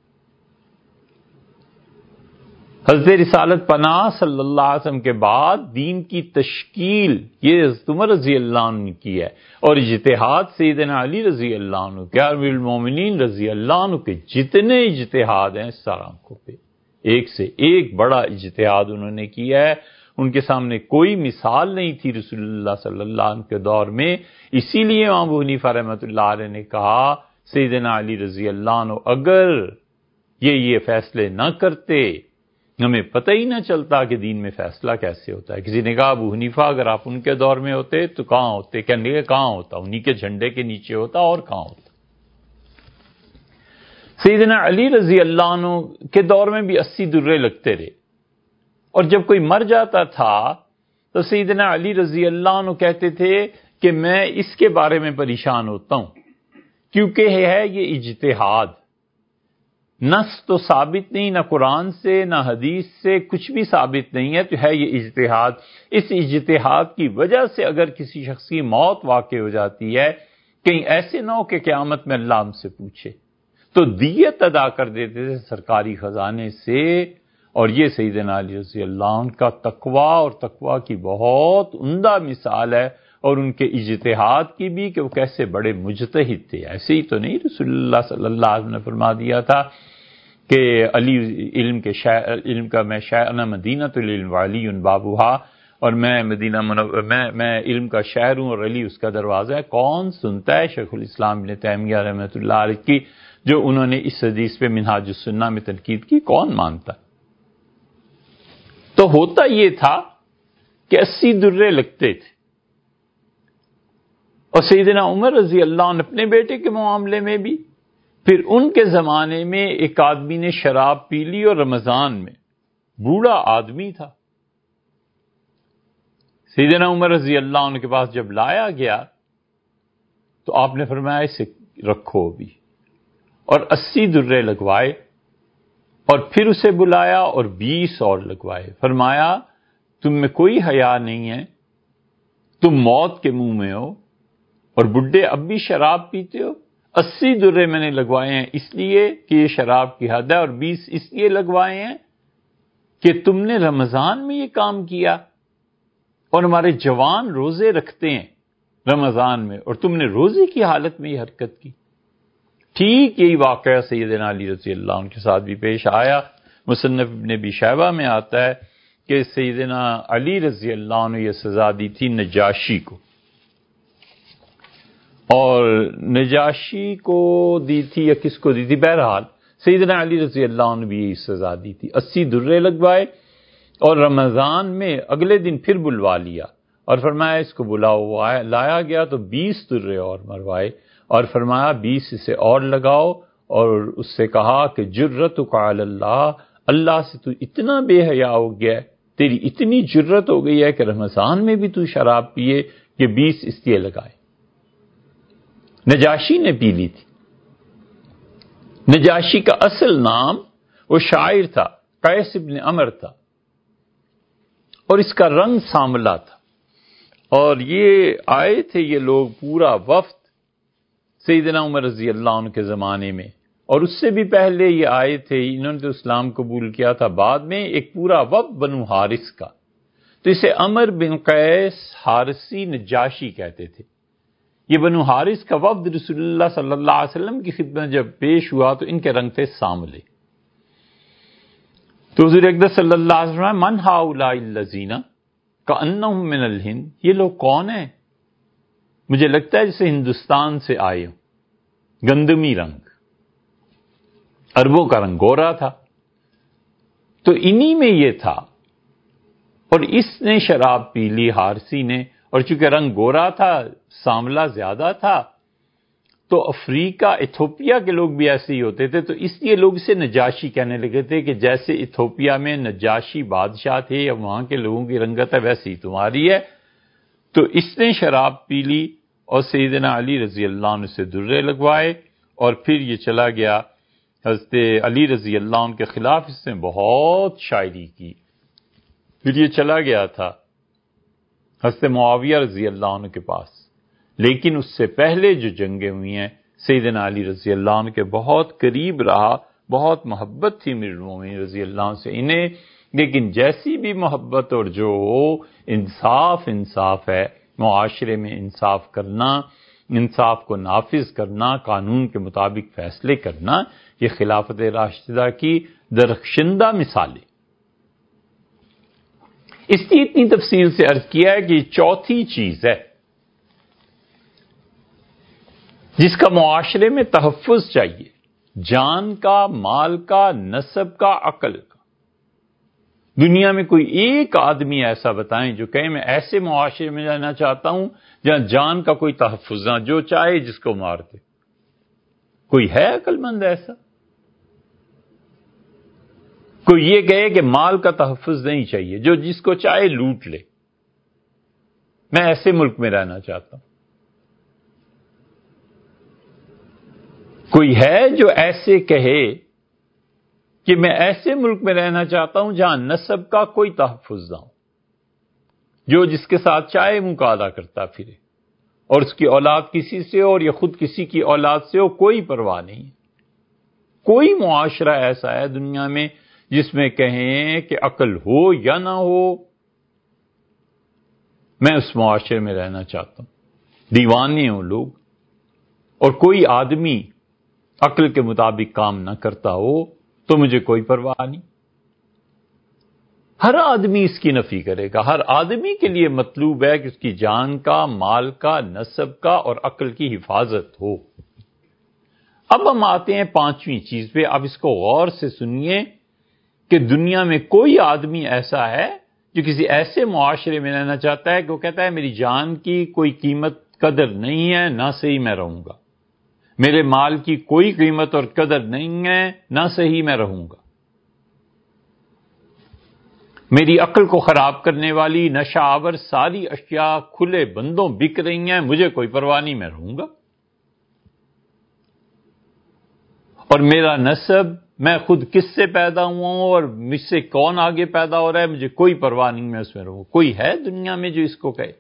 حضرت رسالت پناہ صلی اللہ علیہ وسلم کے بعد دین کی تشکیل یہ حضرت عمر رضی اللہ عنہ نے کی ہے، اور اجتہاد سیدنا علی رضی اللہ عنہ کے، امیر المومنین رضی اللہ عنہ کے جتنے اجتہاد ہیں سر آنکھوں پہ ایک سے ایک بڑا اجتہاد انہوں نے کیا ہے، ان کے سامنے کوئی مثال نہیں تھی رسول اللہ صلی اللہ علیہ وسلم کے دور میں۔ اسی لیے امام ابو حنیفہ رحمۃ اللہ علیہ نے کہا سیدنا علی رضی اللہ عنہ اگر یہ فیصلے نہ کرتے ہمیں پتہ ہی نہ چلتا کہ دین میں فیصلہ کیسے ہوتا ہے۔ کسی نے کہا ابو حنیفہ اگر آپ ان کے دور میں ہوتے تو کہاں ہوتے؟ کہنے لگے کہاں ہوتا، انہی کے جھنڈے کے نیچے ہوتا، اور کہاں ہوتا۔ سیدنا علی رضی اللہ عنہ کے دور میں بھی 80 درے لگتے رہے، اور جب کوئی مر جاتا تھا تو سیدنا علی رضی اللہ عنہ کہتے تھے کہ میں اس کے بارے میں پریشان ہوتا ہوں کیونکہ ہے یہ اجتہاد، نص تو ثابت نہیں، نہ قرآن سے نہ حدیث سے کچھ بھی ثابت نہیں ہے، تو ہے یہ اجتہاد۔ اس اجتہاد کی وجہ سے اگر کسی شخص کی موت واقع ہو جاتی ہے، کہیں ایسے نہ ہو کہ قیامت میں اللہ ہم سے پوچھے، تو دیت ادا کر دیتے تھے سرکاری خزانے سے۔ اور یہ سیدنا علی رضی اللہ عنہ کا تقوی اور تقوی کی بہت عمدہ مثال ہے، اور ان کے اجتہاد کی بھی کہ وہ کیسے بڑے مجتہد تھے۔ ایسے ہی تو نہیں، رسول اللہ صلی اللہ علیہ وسلم نے فرما دیا تھا کہ علی علم کا میں انا مدینہ العلم وعلی بابوہا، اور میں علم کا شہر ہوں اور علی اس کا دروازہ ہے۔ کون سنتا ہے شیخ الاسلام ابن تیمیہ رحمۃ اللہ علیہ کی جو انہوں نے اس حدیث پہ منہاج السنہ میں تنقید کی؟ کون مانتا؟ تو ہوتا یہ تھا کہ 80 درے لگتے تھے، اور سیدنا عمر رضی اللہ عنہ اپنے بیٹے کے معاملے میں بھی، پھر ان کے زمانے میں ایک آدمی نے شراب پی لی، اور رمضان میں بوڑھا آدمی تھا، سیدنا عمر رضی اللہ عنہ کے پاس جب لایا گیا تو آپ نے فرمایا اسے رکھو بھی، اور 80 درے لگوائے، اور پھر اسے بلایا اور 20 اور لگوائے، فرمایا تم میں کوئی حیا نہیں ہے، تم موت کے منہ میں ہو اور بڈھے اب بھی شراب پیتے ہو۔ 80 درے میں نے لگوائے ہیں اس لیے کہ یہ شراب کی حد ہے، اور 20 اس لیے لگوائے ہیں کہ تم نے رمضان میں یہ کام کیا، اور ہمارے جوان روزے رکھتے ہیں رمضان میں، اور تم نے روزے کی حالت میں یہ حرکت کی۔ ٹھیک یہی واقعہ سیدنا علی رضی اللہ عنہ کے ساتھ بھی پیش آیا۔ مصنف ابن ابی شیبہ میں آتا ہے کہ سیدنا علی رضی اللہ عنہ یہ سزا دی تھی نجاشی کو، اور نجاشی کو دی تھی یا کس کو دی تھی، بہرحال سیدنا علی رضی اللہ عنہ بھی یہی سزا دی تھی۔ 80 درے لگوائے، اور رمضان میں اگلے دن پھر بلوا لیا، اور فرمایا اس کو بلاؤ، لایا گیا تو 20 درے اور مروائے، اور فرمایا 20 اسے اور لگاؤ، اور اس سے کہا کہ جرتک علی اللہ، اللہ سے تو اتنا بے حیا ہو گیا ہے، تیری اتنی جرت ہو گئی ہے کہ رمضان میں بھی تو شراب پیے، کہ 20 اس لیے لگائے۔ نجاشی نے پی لی تھی۔ نجاشی کا اصل نام وہ شاعر تھا، قیس ابن عمر تھا، اور اس کا رنگ سانولا تھا، اور یہ آئے تھے یہ لوگ پورا وفد سیدنا عمر رضی اللہ عنہ کے زمانے میں، اور اس سے بھی پہلے یہ آئے تھے، انہوں نے تو اسلام قبول کیا تھا بعد میں، ایک پورا وفد بنو حارث کا، تو اسے عمر بن قیس حارثی نجاشی کہتے تھے۔ یہ بنو حارث کا وفد رسول اللہ صلی اللہ علیہ وسلم کی خدمت جب پیش ہوا تو ان کے رنگ تھے سانولے، تو حضور اقدس صلی اللہ علیہ وسلم من ہؤلاء الذین کأنہم من الہند، یہ لوگ کون ہیں؟ مجھے لگتا ہے جیسے ہندوستان سے آئے ہوں، گندمی رنگ، عربوں کا رنگ گورا تھا، تو انہی میں یہ تھا، اور اس نے شراب پی لی حارثی نے، اور چونکہ رنگ گورا تھا، سانولا زیادہ تھا، تو افریقہ ایتھوپیا کے لوگ بھی ایسے ہی ہوتے تھے، تو اس لیے لوگ اسے نجاشی کہنے لگے تھے کہ جیسے ایتھوپیا میں نجاشی بادشاہ تھے یا وہاں کے لوگوں کی رنگت ہے ویسی ہی تمہاری ہے۔ تو اس نے شراب پی لی اور سیدنا علی رضی اللہ عنہ سے درے لگوائے، اور پھر یہ چلا گیا حضرت علی رضی اللہ عنہ کے خلاف اس نے بہت شاعری کی۔ پھر یہ چلا گیا تھا حضرت معاویہ رضی اللہ عنہ کے پاس، لیکن اس سے پہلے جو جنگیں ہوئی ہیں سیدنا علی رضی اللہ عنہ کے بہت قریب رہا، بہت محبت تھی امیر المومنین رضی اللہ عنہ سے انہیں، لیکن جیسی بھی محبت اور جو انصاف ہے، معاشرے میں انصاف کرنا، انصاف کو نافذ کرنا، قانون کے مطابق فیصلے کرنا، یہ خلافت راشدہ کی درخشندہ مثالیں۔ اس لیے اتنی تفصیل سے عرض کیا ہے کہ یہ چوتھی چیز ہے جس کا معاشرے میں تحفظ چاہیے، جان کا، مال کا، نسب کا، عقل کا۔ دنیا میں کوئی ایک آدمی ایسا بتائیں جو کہے میں ایسے معاشرے میں جانا چاہتا ہوں جہاں جان کا کوئی تحفظ نہ، جو چاہے جس کو مار دے۔ کوئی ہے عقل مند ایسا؟ کوئی یہ کہے کہ مال کا تحفظ نہیں چاہیے، جو جس کو چاہے لوٹ لے۔ میں ایسے ملک میں رہنا چاہتا ہوں۔ کوئی ہے جو ایسے کہے کہ میں ایسے ملک میں رہنا چاہتا ہوں جہاں نسب کا کوئی تحفظ نہ ہو، جو جس کے ساتھ چاہے مکالمہ کرتا پھرے، اور اس کی اولاد کسی سے ہو اور یہ خود کسی کی اولاد سے ہو، کوئی پرواہ نہیں ہے۔ کوئی معاشرہ ایسا ہے دنیا میں جس میں کہیں کہ عقل ہو یا نہ ہو، میں اس معاشرے میں رہنا چاہتا ہوں۔ دیوانے ہوں لوگ، اور کوئی آدمی عقل کے مطابق کام نہ کرتا ہو تو مجھے کوئی پرواہ نہیں۔ ہر آدمی اس کی نفی کرے گا، ہر آدمی کے لیے مطلوب ہے کہ اس کی جان کا، مال کا، نسب کا اور عقل کی حفاظت ہو۔ اب ہم آتے ہیں پانچویں چیز پہ، اب اس کو غور سے سنیے کہ دنیا میں کوئی آدمی ایسا ہے جو کسی ایسے معاشرے میں رہنا چاہتا ہے کہ وہ کہتا ہے میری جان کی کوئی قیمت قدر نہیں ہے، نہ صحیح میں رہوں گا، میرے مال کی کوئی قیمت اور قدر نہیں ہے، نہ صحیح میں رہوں گا، میری عقل کو خراب کرنے والی نشہ آور ساری اشیاء کھلے بندوں بک رہی ہیں، مجھے کوئی پرواہ نہیں، میں رہوں گا، اور میرا نسب، میں خود کس سے پیدا ہوا ہوں اور مجھ سے کون آگے پیدا ہو رہا ہے، مجھے کوئی پرواہ نہیں، میں اس میں رہوں۔ کوئی ہے دنیا میں جو اس کو کہے؟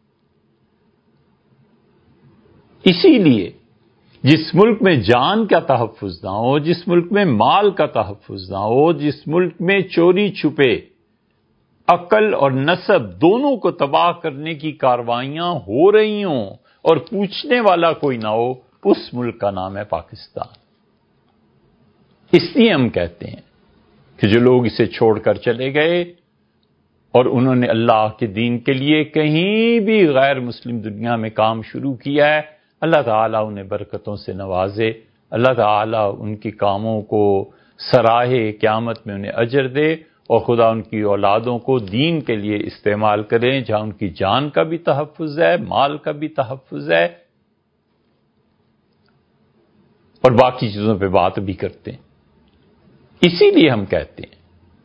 اسی لیے جس ملک میں جان کا تحفظ نہ ہو، جس ملک میں مال کا تحفظ نہ ہو، جس ملک میں چوری چھپے عقل اور نسب دونوں کو تباہ کرنے کی کارروائیاں ہو رہی ہوں اور پوچھنے والا کوئی نہ ہو، اس ملک کا نام ہے پاکستان۔ اس لیے ہم کہتے ہیں کہ جو لوگ اسے چھوڑ کر چلے گئے اور انہوں نے اللہ کے دین کے لیے کہیں بھی غیر مسلم دنیا میں کام شروع کیا ہے، اللہ تعالیٰ انہیں برکتوں سے نوازے، اللہ تعالیٰ ان کی کاموں کو سراہے، قیامت میں انہیں اجر دے، اور خدا ان کی اولادوں کو دین کے لیے استعمال کریں جہاں ان کی جان کا بھی تحفظ ہے، مال کا بھی تحفظ ہے، اور باقی چیزوں پہ بات بھی کرتے ہیں۔ اسی لیے ہم کہتے ہیں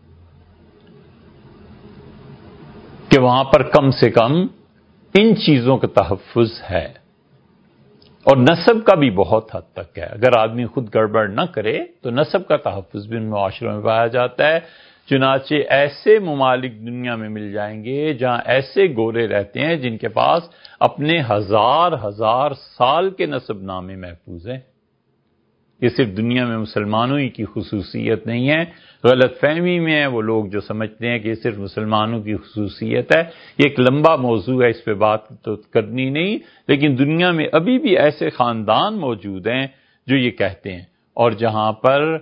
کہ وہاں پر کم سے کم ان چیزوں کا تحفظ ہے، اور نسب کا بھی بہت حد تک ہے۔ اگر آدمی خود گڑبڑ نہ کرے تو نسب کا تحفظ بھی ان معاشروں میں پایا جاتا ہے۔ چنانچہ ایسے ممالک دنیا میں مل جائیں گے جہاں ایسے گورے رہتے ہیں جن کے پاس اپنے ہزار سال کے نسب نامے محفوظ ہیں۔ یہ صرف دنیا میں مسلمانوں ہی کی خصوصیت نہیں ہے، غلط فہمی میں ہے وہ لوگ جو سمجھتے ہیں کہ یہ صرف مسلمانوں کی خصوصیت ہے۔ یہ ایک لمبا موضوع ہے، اس پہ بات تو کرنی نہیں، لیکن دنیا میں ابھی بھی ایسے خاندان موجود ہیں جو یہ کہتے ہیں، اور جہاں پر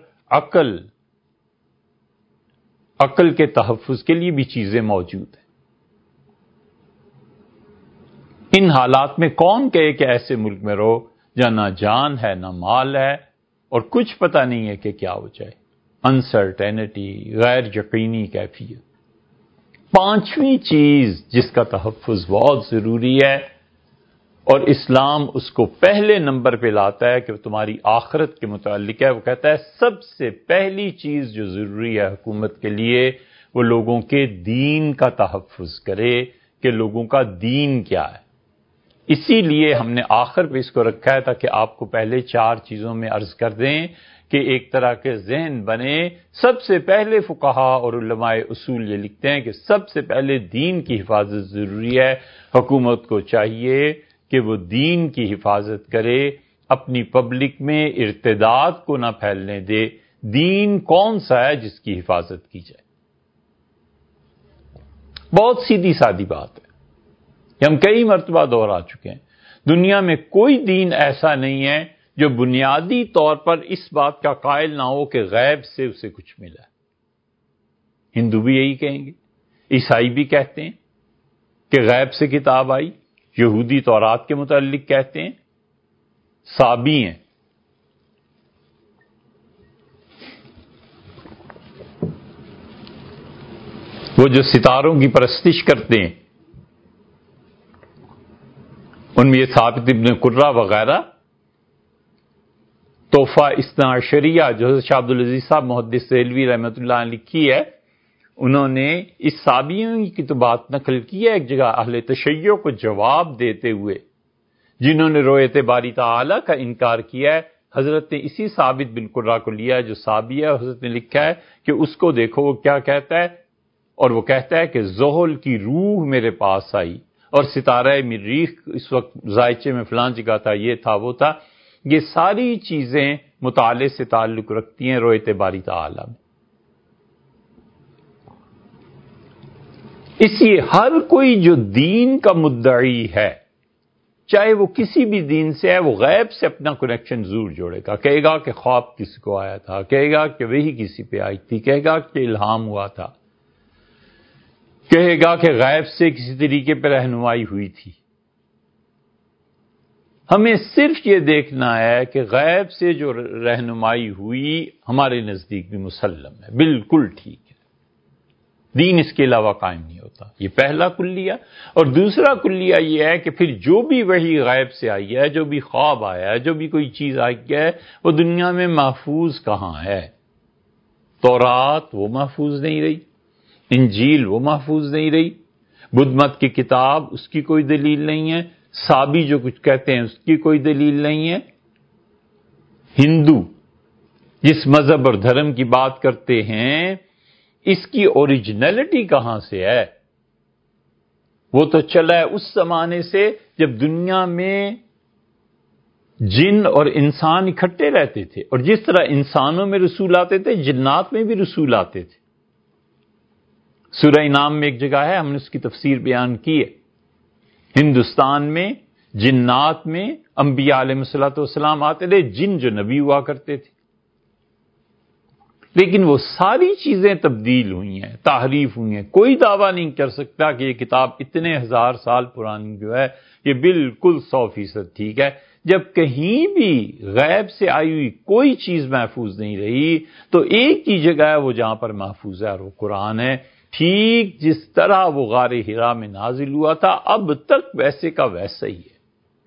عقل کے تحفظ کے لیے بھی چیزیں موجود ہیں۔ ان حالات میں کون کہے کہ ایسے ملک میں رہو جہاں نہ جان ہے نہ مال ہے اور کچھ پتہ نہیں ہے کہ کیا ہو جائے، انسرٹینٹی، غیر یقینی کیفیت۔ پانچویں چیز جس کا تحفظ بہت ضروری ہے اور اسلام اس کو پہلے نمبر پہ لاتا ہے کہ وہ تمہاری آخرت کے متعلق ہے. وہ کہتا ہے سب سے پہلی چیز جو ضروری ہے حکومت کے لیے وہ لوگوں کے دین کا تحفظ کرے کہ لوگوں کا دین کیا ہے. اسی لیے ہم نے آخر پہ اس کو رکھا ہے تاکہ آپ کو پہلے 4 چیزوں میں عرض کر دیں کہ ایک طرح کے ذہن بنے. سب سے پہلے فقہا اور علماء اصول یہ لکھتے ہیں کہ سب سے پہلے دین کی حفاظت ضروری ہے. حکومت کو چاہیے کہ وہ دین کی حفاظت کرے، اپنی پبلک میں ارتداد کو نہ پھیلنے دے. دین کون سا ہے جس کی حفاظت کی جائے؟ بہت سیدھی سادی بات ہے، ہم کئی مرتبہ دہرا چکے ہیں. دنیا میں کوئی دین ایسا نہیں ہے جو بنیادی طور پر اس بات کا قائل نہ ہو کہ غیب سے اسے کچھ ملا ہے. ہندو بھی یہی کہیں گے، عیسائی بھی کہتے ہیں کہ غیب سے کتاب آئی، یہودی تورات کے متعلق کہتے ہیں، صابی ہیں. وہ جو ستاروں کی پرستش کرتے ہیں ان میں یہ ثابت ابن قرہ وغیرہ. تحفہ اثنا عشریہ جو حضرت شاہ عبدالعزیز صاحب محدث دہلوی رحمۃ اللہ نے لکھی ہے، انہوں نے اس صابیوں کی تو بات نقل کی ہے ایک جگہ اہل تشیع کو جواب دیتے ہوئے جنہوں نے رؤیت باری تعالی کا انکار کیا ہے. حضرت نے اسی ثابت بن قرہ کو لیا ہے جو صابی ہے. حضرت نے لکھا ہے کہ اس کو دیکھو وہ کیا کہتا ہے، اور وہ کہتا ہے کہ زحل کی روح میرے پاس آئی اور ستارہ مریخ اس وقت زائچے میں فلاں جگہ تھا، یہ تھا وہ تھا. یہ ساری چیزیں مطالعے سے تعلق رکھتی ہیں رؤیت باری تعالی میں. اس لیے ہر کوئی جو دین کا مدعی ہے چاہے وہ کسی بھی دین سے ہے وہ غیب سے اپنا کنیکشن ضرور جوڑے گا. کہے گا کہ خواب کسی کو آیا تھا، کہے گا کہ وحی کسی پہ آئی تھی، کہے گا کہ الہام ہوا تھا، کہے گا کہ غیب سے کسی طریقے پہ رہنمائی ہوئی تھی. ہمیں صرف یہ دیکھنا ہے کہ غیب سے جو رہنمائی ہوئی ہمارے نزدیک بھی مسلم ہے، بالکل ٹھیک ہے. دین اس کے علاوہ قائم نہیں ہوتا. یہ پہلا کلیہ. اور دوسرا کلیہ یہ ہے کہ پھر جو بھی وحی غیب سے آئی ہے، جو بھی خواب آیا ہے، جو بھی کوئی چیز آئی ہے، وہ دنیا میں محفوظ کہاں ہے؟ تورات وہ محفوظ نہیں رہی، انجیل وہ محفوظ نہیں رہی، بدھ مت کی کتاب اس کی کوئی دلیل نہیں ہے، صابی جو کچھ کہتے ہیں اس کی کوئی دلیل نہیں ہے. ہندو جس مذہب اور دھرم کی بات کرتے ہیں اس کی اوریجنلٹی کہاں سے ہے؟ وہ تو چلا ہے اس زمانے سے جب دنیا میں جن اور انسان اکٹھے رہتے تھے، اور جس طرح انسانوں میں رسول آتے تھے جنات میں بھی رسول آتے تھے. سورہ انعام میں ایک جگہ ہے، ہم نے اس کی تفسیر بیان کی ہے. ہندوستان میں جنات میں انبیاء علیہ الصلوۃ والسلام آتے تھے، جن جو نبی ہوا کرتے تھے. لیکن وہ ساری چیزیں تبدیل ہوئی ہیں، تحریف ہوئی ہیں. کوئی دعویٰ نہیں کر سکتا کہ یہ کتاب اتنے ہزار سال پرانی جو ہے یہ بالکل 100% ٹھیک ہے. جب کہیں بھی غیب سے آئی ہوئی کوئی چیز محفوظ نہیں رہی تو ایک ہی جگہ ہے وہ جہاں پر محفوظ ہے اور وہ قرآن ہے. ٹھیک جس طرح وہ غار حرا میں نازل ہوا تھا اب تک ویسے کا ویسا ہی ہے.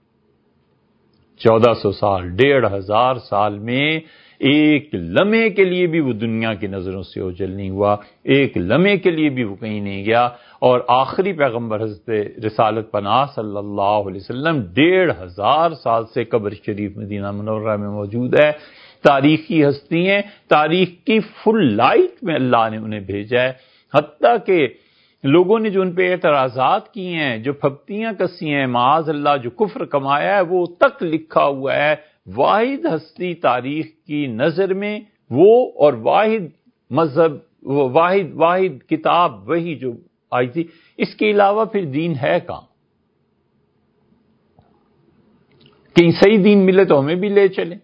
1400 سال، 1500 سال میں ایک لمحے کے لیے بھی وہ دنیا کی نظروں سے اوجھل نہیں ہوا، ایک لمحے کے لیے بھی وہ کہیں نہیں گیا. اور آخری پیغمبر حضرت رسالت پناہ صلی اللہ علیہ وسلم 1500 سال سے قبر شریف مدینہ منورہ میں موجود ہے. تاریخی ہستی ہیں، تاریخ کی فل لائٹ میں اللہ نے انہیں بھیجا ہے. حتیٰ کہ لوگوں نے جو ان پہ اعتراضات کیے ہیں، جو پھپتیاں کسی ہیں، معاذ اللہ جو کفر کمایا ہے، وہ تک لکھا ہوا ہے. واحد ہستی تاریخ کی نظر میں وہ اور واحد مذہب، واحد کتاب وہی جو آئی تھی. اس کے علاوہ پھر دین ہے کہاں؟ کہیں صحیح دین ملے تو ہمیں بھی لے چلیں.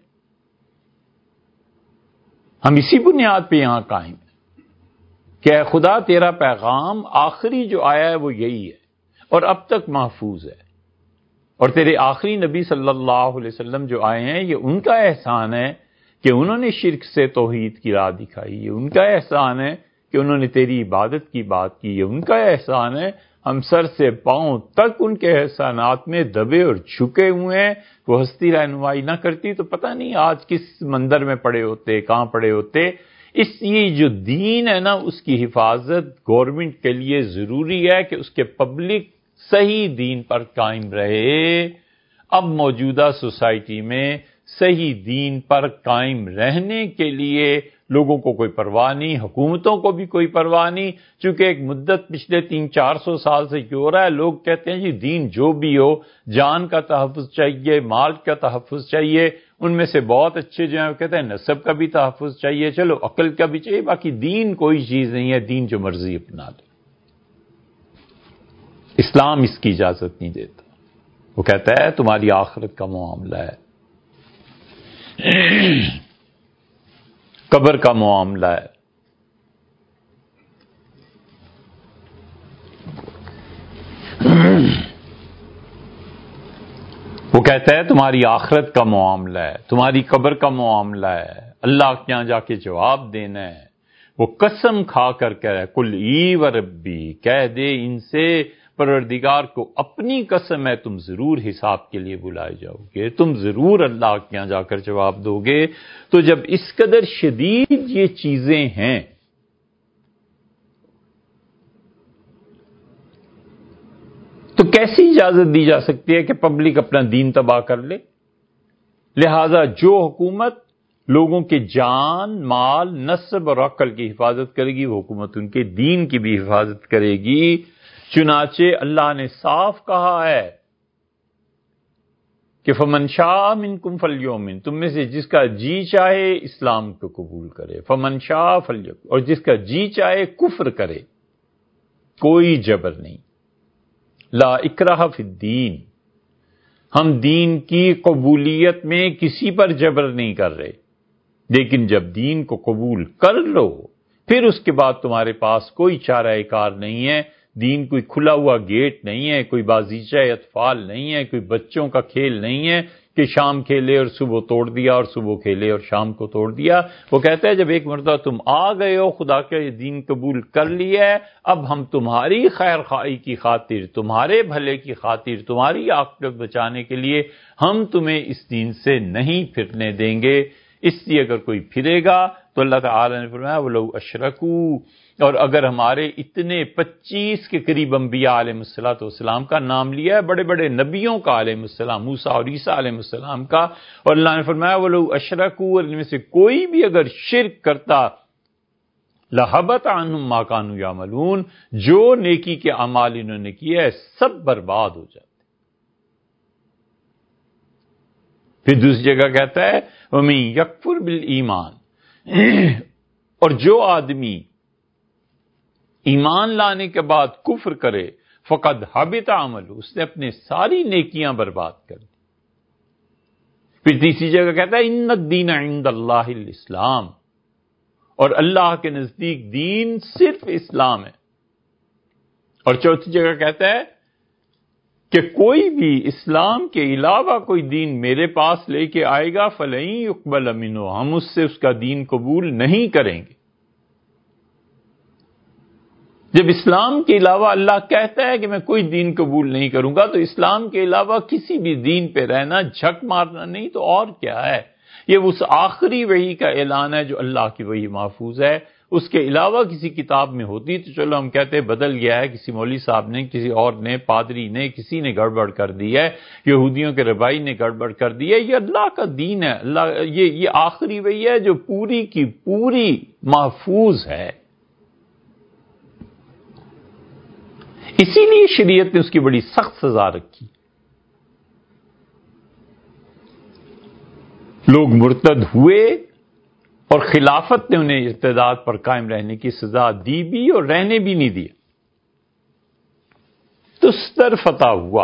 ہم اسی بنیاد پہ یہاں قائم ہیں کہ اے خدا تیرا پیغام آخری جو آیا ہے وہ یہی ہے اور اب تک محفوظ ہے. اور تیرے آخری نبی صلی اللہ علیہ وسلم جو آئے ہیں یہ ان کا احسان ہے کہ انہوں نے شرک سے توحید کی راہ دکھائی. یہ ان کا احسان ہے کہ انہوں نے تیری عبادت کی بات کی. یہ ان کا احسان ہے. ہم سر سے پاؤں تک ان کے احسانات میں دبے اور جھکے ہوئے ہیں. وہ ہستی رہنمائی نہ کرتی تو پتہ نہیں آج کس مندر میں پڑے ہوتے، کہاں پڑے ہوتے. اس لیے جو دین ہے نا، اس کی حفاظت گورنمنٹ کے لیے ضروری ہے کہ اس کے پبلک صحیح دین پر قائم رہے. اب موجودہ سوسائٹی میں صحیح دین پر قائم رہنے کے لیے لوگوں کو کوئی پرواہ نہیں، حکومتوں کو بھی کوئی پرواہ نہیں، چونکہ ایک مدت پچھلے 300-400 سال سے کیوں ہو رہا ہے. لوگ کہتے ہیں جی دین جو بھی ہو، جان کا تحفظ چاہیے، مال کا تحفظ چاہیے. ان میں سے بہت اچھے جو ہیں وہ کہتے ہیں نسب کا بھی تحفظ چاہیے، چلو عقل کا بھی چاہیے، باقی دین کوئی چیز نہیں ہے، دین جو مرضی اپنا لے. اسلام اس کی اجازت نہیں دیتا. وہ کہتا ہے تمہاری آخرت کا معاملہ ہے، قبر کا معاملہ ہے. وہ کہتا ہے تمہاری آخرت کا معاملہ ہے، تمہاری قبر کا معاملہ ہے، اللہ کے یہاں جا کے جواب دینا ہے. وہ قسم کھا کر کہہ رہا ہے کل ای و ربی، کہہ دے ان سے پروردگار کو اپنی قسم ہے تم ضرور حساب کے لیے بلائے جاؤ گے، تم ضرور اللہ کے یہاں جا کر جواب دو گے. تو جب اس قدر شدید یہ چیزیں ہیں تو کیسی اجازت دی جا سکتی ہے کہ پبلک اپنا دین تباہ کر لے؟ لہذا جو حکومت لوگوں کے جان، مال، نسب اور عقل کی حفاظت کرے گی وہ حکومت ان کے دین کی بھی حفاظت کرے گی. چنانچہ اللہ نے صاف کہا ہے کہ فمن شاء منکم فلیؤمن، تم میں سے جس کا جی چاہے اسلام کو قبول کرے، فمن شاء فلیکفر، اور جس کا جی چاہے کفر کرے. کوئی جبر نہیں. لا اکراہ فی الدین، ہم دین کی قبولیت میں کسی پر جبر نہیں کر رہے، لیکن جب دین کو قبول کر لو پھر اس کے بعد تمہارے پاس کوئی چارہ کار نہیں ہے. دین کوئی کھلا ہوا گیٹ نہیں ہے، کوئی بازیچہ اطفال نہیں ہے، کوئی بچوں کا کھیل نہیں ہے کہ شام کھیلے اور صبح توڑ دیا اور صبح کھیلے اور شام کو توڑ دیا. وہ کہتا ہے جب ایک مرتبہ تم آ گئے ہو، خدا کا یہ دین قبول کر لیا ہے، اب ہم تمہاری خیر خواہی کی خاطر، تمہارے بھلے کی خاطر، تمہاری عاقبت بچانے کے لیے ہم تمہیں اس دین سے نہیں پھرنے دیں گے. اس لیے اگر کوئی پھرے گا تو اللہ تعالی نے فرمایا وَلَوْ أَشْرَكُوا، اور اگر ہمارے اتنے 25 کے قریب انبیاء علیہ السلام کا نام لیا ہے، بڑے بڑے نبیوں کا علیہ السلام، موسیٰ اور عیسیٰ علیہ السلام کا، اور اللہ نے فرمایا وَلَوْ أَشْرَكُوا، اور ان میں سے کوئی بھی اگر شرک کرتا لَحَبَطَ عَنْهُمْ مَا كَانُوا يَعْمَلُونَ، جو نیکی کے اعمال انہوں نے کیے ہے سب برباد ہو جاتے. پھر دوسری جگہ کہتا ہے وَمَن يَكْفُرْ بِالْإِيمَانِ، اور جو آدمی ایمان لانے کے بعد کفر کرے فقد حبط عملہ، اس نے اپنے ساری نیکیاں برباد کر دی. پھر تیسری جگہ کہتا ہے ان الدین عند اللہ الاسلام، اور اللہ کے نزدیک دین صرف اسلام ہے. اور چوتھی جگہ کہتا ہے کہ کوئی بھی اسلام کے علاوہ کوئی دین میرے پاس لے کے آئے گا فَلَن يُقْبَلَ مِنْهُ، ہم اس سے اس کا دین قبول نہیں کریں گے. جب اسلام کے علاوہ اللہ کہتا ہے کہ میں کوئی دین قبول نہیں کروں گا تو اسلام کے علاوہ کسی بھی دین پہ رہنا، جھک مارنا نہیں تو اور کیا ہے؟ یہ اس آخری وحی کا اعلان ہے جو اللہ کی وحی محفوظ ہے. اس کے علاوہ کسی کتاب میں ہوتی تو چلو ہم کہتے ہیں بدل گیا ہے، کسی مولوی صاحب نے، کسی اور نے، پادری نے، کسی نے گڑبڑ کر دی ہے، یہودیوں کے ربائی نے گڑبڑ کر دی ہے. یہ اللہ کا دین ہے، اللہ یہ آخری وحی ہے جو پوری کی پوری محفوظ ہے. اسی لیے شریعت نے اس کی بڑی سخت سزا رکھی. لوگ مرتد ہوئے اور خلافت نے انہیں ارتداد پر قائم رہنے کی سزا دی بھی اور رہنے بھی نہیں دیا. تستر فتح ہوا.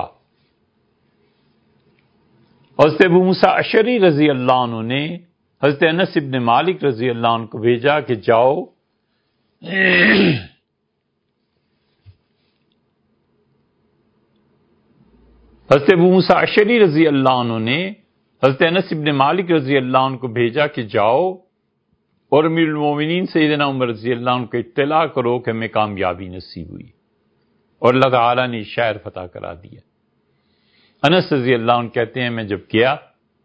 حضرت ابو موسیٰ اشعری رضی اللہ عنہ نے حضرت انس ابن مالک رضی اللہ عنہ کو بھیجا کہ جاؤ حضرت ابو موسیٰ اشعری رضی اللہ عنہ نے حضرت انس ابن مالک رضی اللہ عنہ کو بھیجا کہ جاؤ اور امیر المومنین سیدنا عمر رضی اللہ عنہ کو اطلاع کرو کہ ہمیں کامیابی نصیب ہوئی. اور اللہ تعالیٰ نے شہر فتح کرا دیا۔ انس رضی اللہ عنہ کہتے ہیں میں جب گیا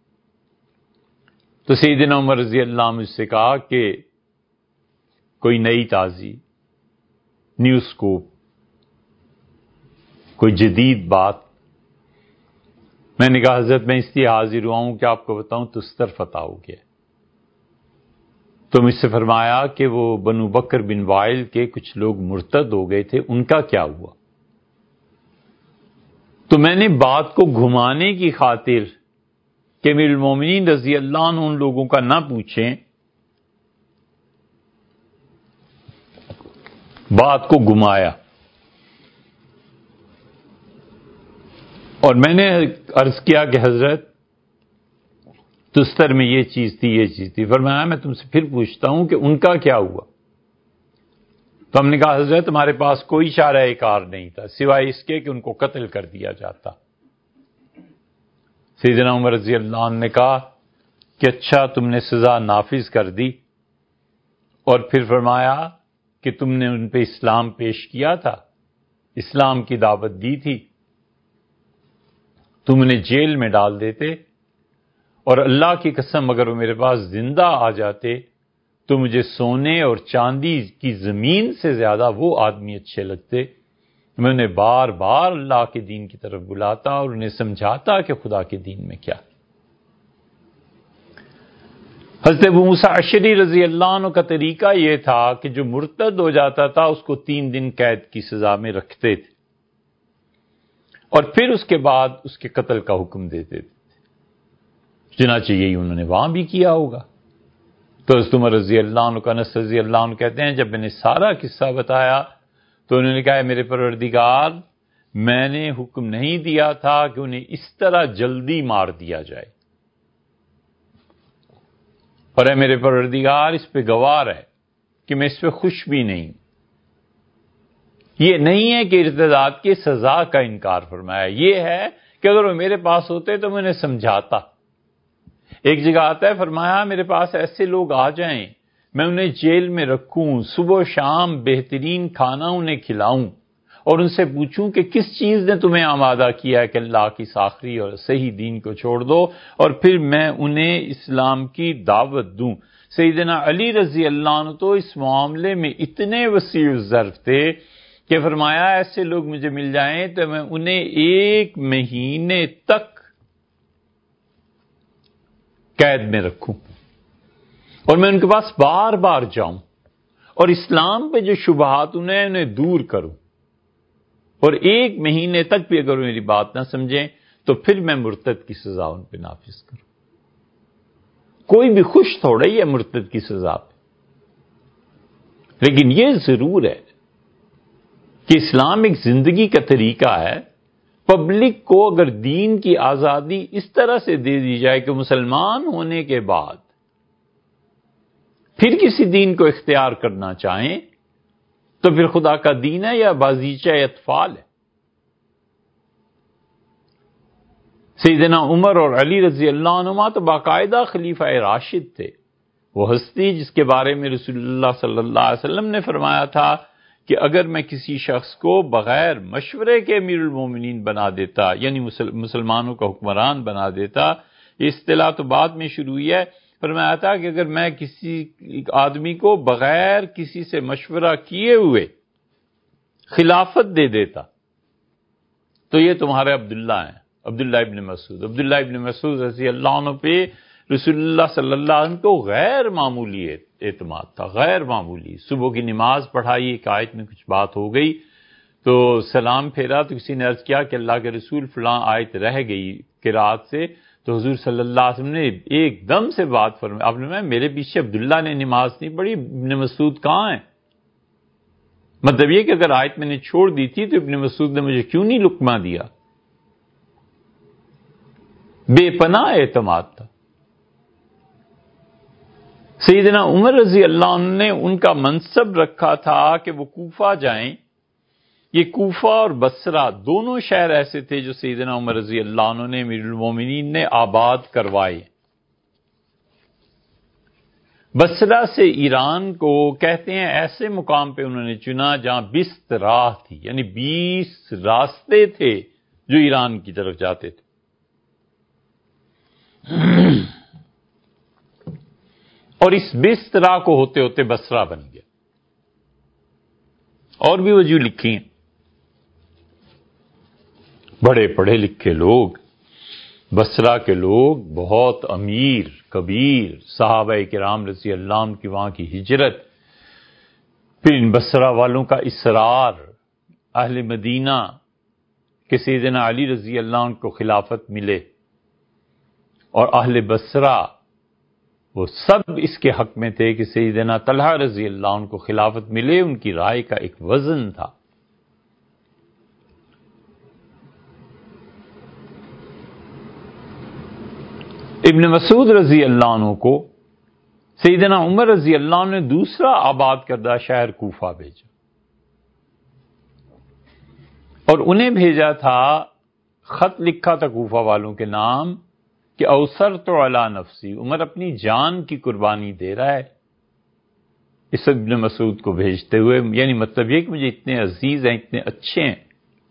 تو سیدنا عمر رضی اللہ عنہ مجھ سے کہا کہ کوئی نئی تازی نیو سکوپ، کوئی جدید بات۔ میں نے کہا حضرت میں اس لیے حاضر ہوا ہوں کہ آپ کو بتاؤں تستر فتح ہو گیا۔ تو مجھ سے فرمایا کہ وہ بنو بکر بن وائل کے کچھ لوگ مرتد ہو گئے تھے، ان کا کیا ہوا؟ تو میں نے بات کو گھمانے کی خاطر کہ امیر المومنین رضی اللہ عنہ ان لوگوں کا نہ پوچھیں، بات کو گھمایا اور میں نے عرض کیا کہ حضرت تستر میں یہ چیز تھی، یہ چیز تھی۔ فرمایا میں تم سے پھر پوچھتا ہوں کہ ان کا کیا ہوا؟ تو ہم نے کہا حضرت ہمارے پاس کوئی چارہ کار نہیں تھا سوائے اس کے کہ ان کو قتل کر دیا جاتا۔ سیدنا عمر رضی اللہ عنہ نے کہا کہ اچھا تم نے سزا نافذ کر دی، اور پھر فرمایا کہ تم نے ان پہ اسلام پیش کیا تھا، اسلام کی دعوت دی تھی، تم انہیں جیل میں ڈال دیتے، اور اللہ کی قسم اگر وہ میرے پاس زندہ آ جاتے تو مجھے سونے اور چاندی کی زمین سے زیادہ وہ آدمی اچھے لگتے۔ میں انہیں بار بار اللہ کے دین کی طرف بلاتا اور انہیں سمجھاتا کہ خدا کے دین میں کیا۔ حضرت ابو موسیٰ اشعری رضی اللہ عنہ کا طریقہ یہ تھا کہ جو مرتد ہو جاتا تھا اس کو 3 دن قید کی سزا میں رکھتے تھے اور پھر اس کے بعد اس کے قتل کا حکم دیتے تھے۔ چنانچہ یہی انہوں نے وہاں بھی کیا ہوگا۔ تو حضرت عمر رضی اللہ عنہ کا انس رضی اللہ عنہ کہتے ہیں جب میں نے سارا قصہ بتایا تو انہوں نے کہا میرے پروردگار میں نے حکم نہیں دیا تھا کہ انہیں اس طرح جلدی مار دیا جائے، اور اے میرے پروردگار اس پہ گوار ہے کہ میں اس پہ خوش بھی نہیں۔ یہ نہیں ہے کہ ارتداد کی سزا کا انکار فرمایا، یہ ہے کہ اگر وہ میرے پاس ہوتے تو میں انہیں سمجھاتا۔ ایک جگہ آتا ہے فرمایا میرے پاس ایسے لوگ آ جائیں میں انہیں جیل میں رکھوں، صبح و شام بہترین کھانا انہیں کھلاؤں اور ان سے پوچھوں کہ کس چیز نے تمہیں آمادہ کیا ہے کہ اللہ کی ساخری اور صحیح دین کو چھوڑ دو، اور پھر میں انہیں اسلام کی دعوت دوں۔ سیدنا علی رضی اللہ عنہ تو اس معاملے میں اتنے وسیع الظرف تھے کہ فرمایا ایسے لوگ مجھے مل جائیں تو میں انہیں 1 مہینے تک قید میں رکھوں اور میں ان کے پاس بار بار جاؤں اور اسلام پہ جو شبہات انہیں دور کروں، اور 1 مہینے تک بھی اگر میری بات نہ سمجھیں تو پھر میں مرتد کی سزا ان پہ نافذ کروں۔ کوئی بھی خوش تھوڑا ہی ہے مرتد کی سزا پہ، لیکن یہ ضرور ہے کہ اسلام ایک زندگی کا طریقہ ہے۔ پبلک کو اگر دین کی آزادی اس طرح سے دے دی جائے کہ مسلمان ہونے کے بعد پھر کسی دین کو اختیار کرنا چاہیں تو پھر خدا کا دین ہے یا بازیچہ اطفال ہے۔ سیدنا عمر اور علی رضی اللہ عنہما تو باقاعدہ خلیفہ راشد تھے، وہ ہستی جس کے بارے میں رسول اللہ صلی اللہ علیہ وسلم نے فرمایا تھا کہ اگر میں کسی شخص کو بغیر مشورے کے امیر المومنین بنا دیتا، یعنی مسلمانوں کا حکمران بنا دیتا، یہ اصطلاح تو بعد میں شروع ہوئی ہے، فرمایا تھا کہ اگر میں کسی آدمی کو بغیر کسی سے مشورہ کیے ہوئے خلافت دے دیتا تو یہ تمہارے عبداللہ ہیں، عبداللہ ابن مسعود۔ عبداللہ ابن مسعود رضی اللہ عنہ پہ رسول اللہ صلی اللہ علیہ وسلم کو غیر معمولی اعتماد تھا، غیر معمولی۔ صبح کی نماز پڑھائی، ایک آیت میں کچھ بات ہو گئی تو سلام پھیرا تو کسی نے عرض کیا کہ اللہ کے رسول فلاں آیت رہ گئی قرات سے، تو حضور صلی اللہ علیہ وسلم نے ایک دم سے بات فرمائی، آپ نے میرے پیچھے عبداللہ نے نماز نہیں پڑھی، ابن مسعود کہاں ہے؟ مطلب یہ کہ اگر آیت میں نے چھوڑ دی تھی تو ابن مسعود نے مجھے کیوں نہیں لقمہ دیا؟ بے پناہ اعتماد تھا۔ سیدنا عمر رضی اللہ عنہ نے ان کا منصب رکھا تھا کہ وہ کوفہ جائیں۔ یہ کوفہ اور بصرہ دونوں شہر ایسے تھے جو سیدنا عمر رضی اللہ عنہ نے امیر المومنین نے آباد کروائے۔ بصرہ سے ایران کو کہتے ہیں ایسے مقام پہ انہوں نے چنا جہاں 20 راہ تھی، یعنی 20 راستے تھے جو ایران کی طرف جاتے تھے. اور اس 20 راہ کو ہوتے ہوتے بصرہ بن گیا. اور بھی وجوہ لکھی ہیں. بڑے پڑھے لکھے لوگ، بصرہ کے لوگ، بہت امیر کبیر صحابہ کرام رضی اللہ عنہ کی وہاں کی ہجرت، پھر ان بصرہ والوں کا اصرار اہل مدینہ کہ سیدنا علی رضی اللہ عنہ کو خلافت ملے، اور اہل بصرہ وہ سب اس کے حق میں تھے کہ سیدنا طلحہ رضی اللہ عنہ کو خلافت ملے. ان کی رائے کا ایک وزن تھا. ابن مسعود رضی اللہ عنہ کو سیدنا عمر رضی اللہ عنہ نے دوسرا آباد کردہ شہر کوفہ بھیجا، اور انہیں بھیجا تھا، خط لکھا تھا کوفہ والوں کے نام کہ اوسرت علی نفسی، عمر اپنی جان کی قربانی دے رہا ہے اس ابن مسعود کو بھیجتے ہوئے، یعنی مطلب یہ کہ مجھے اتنے عزیز ہیں، اتنے اچھے ہیں،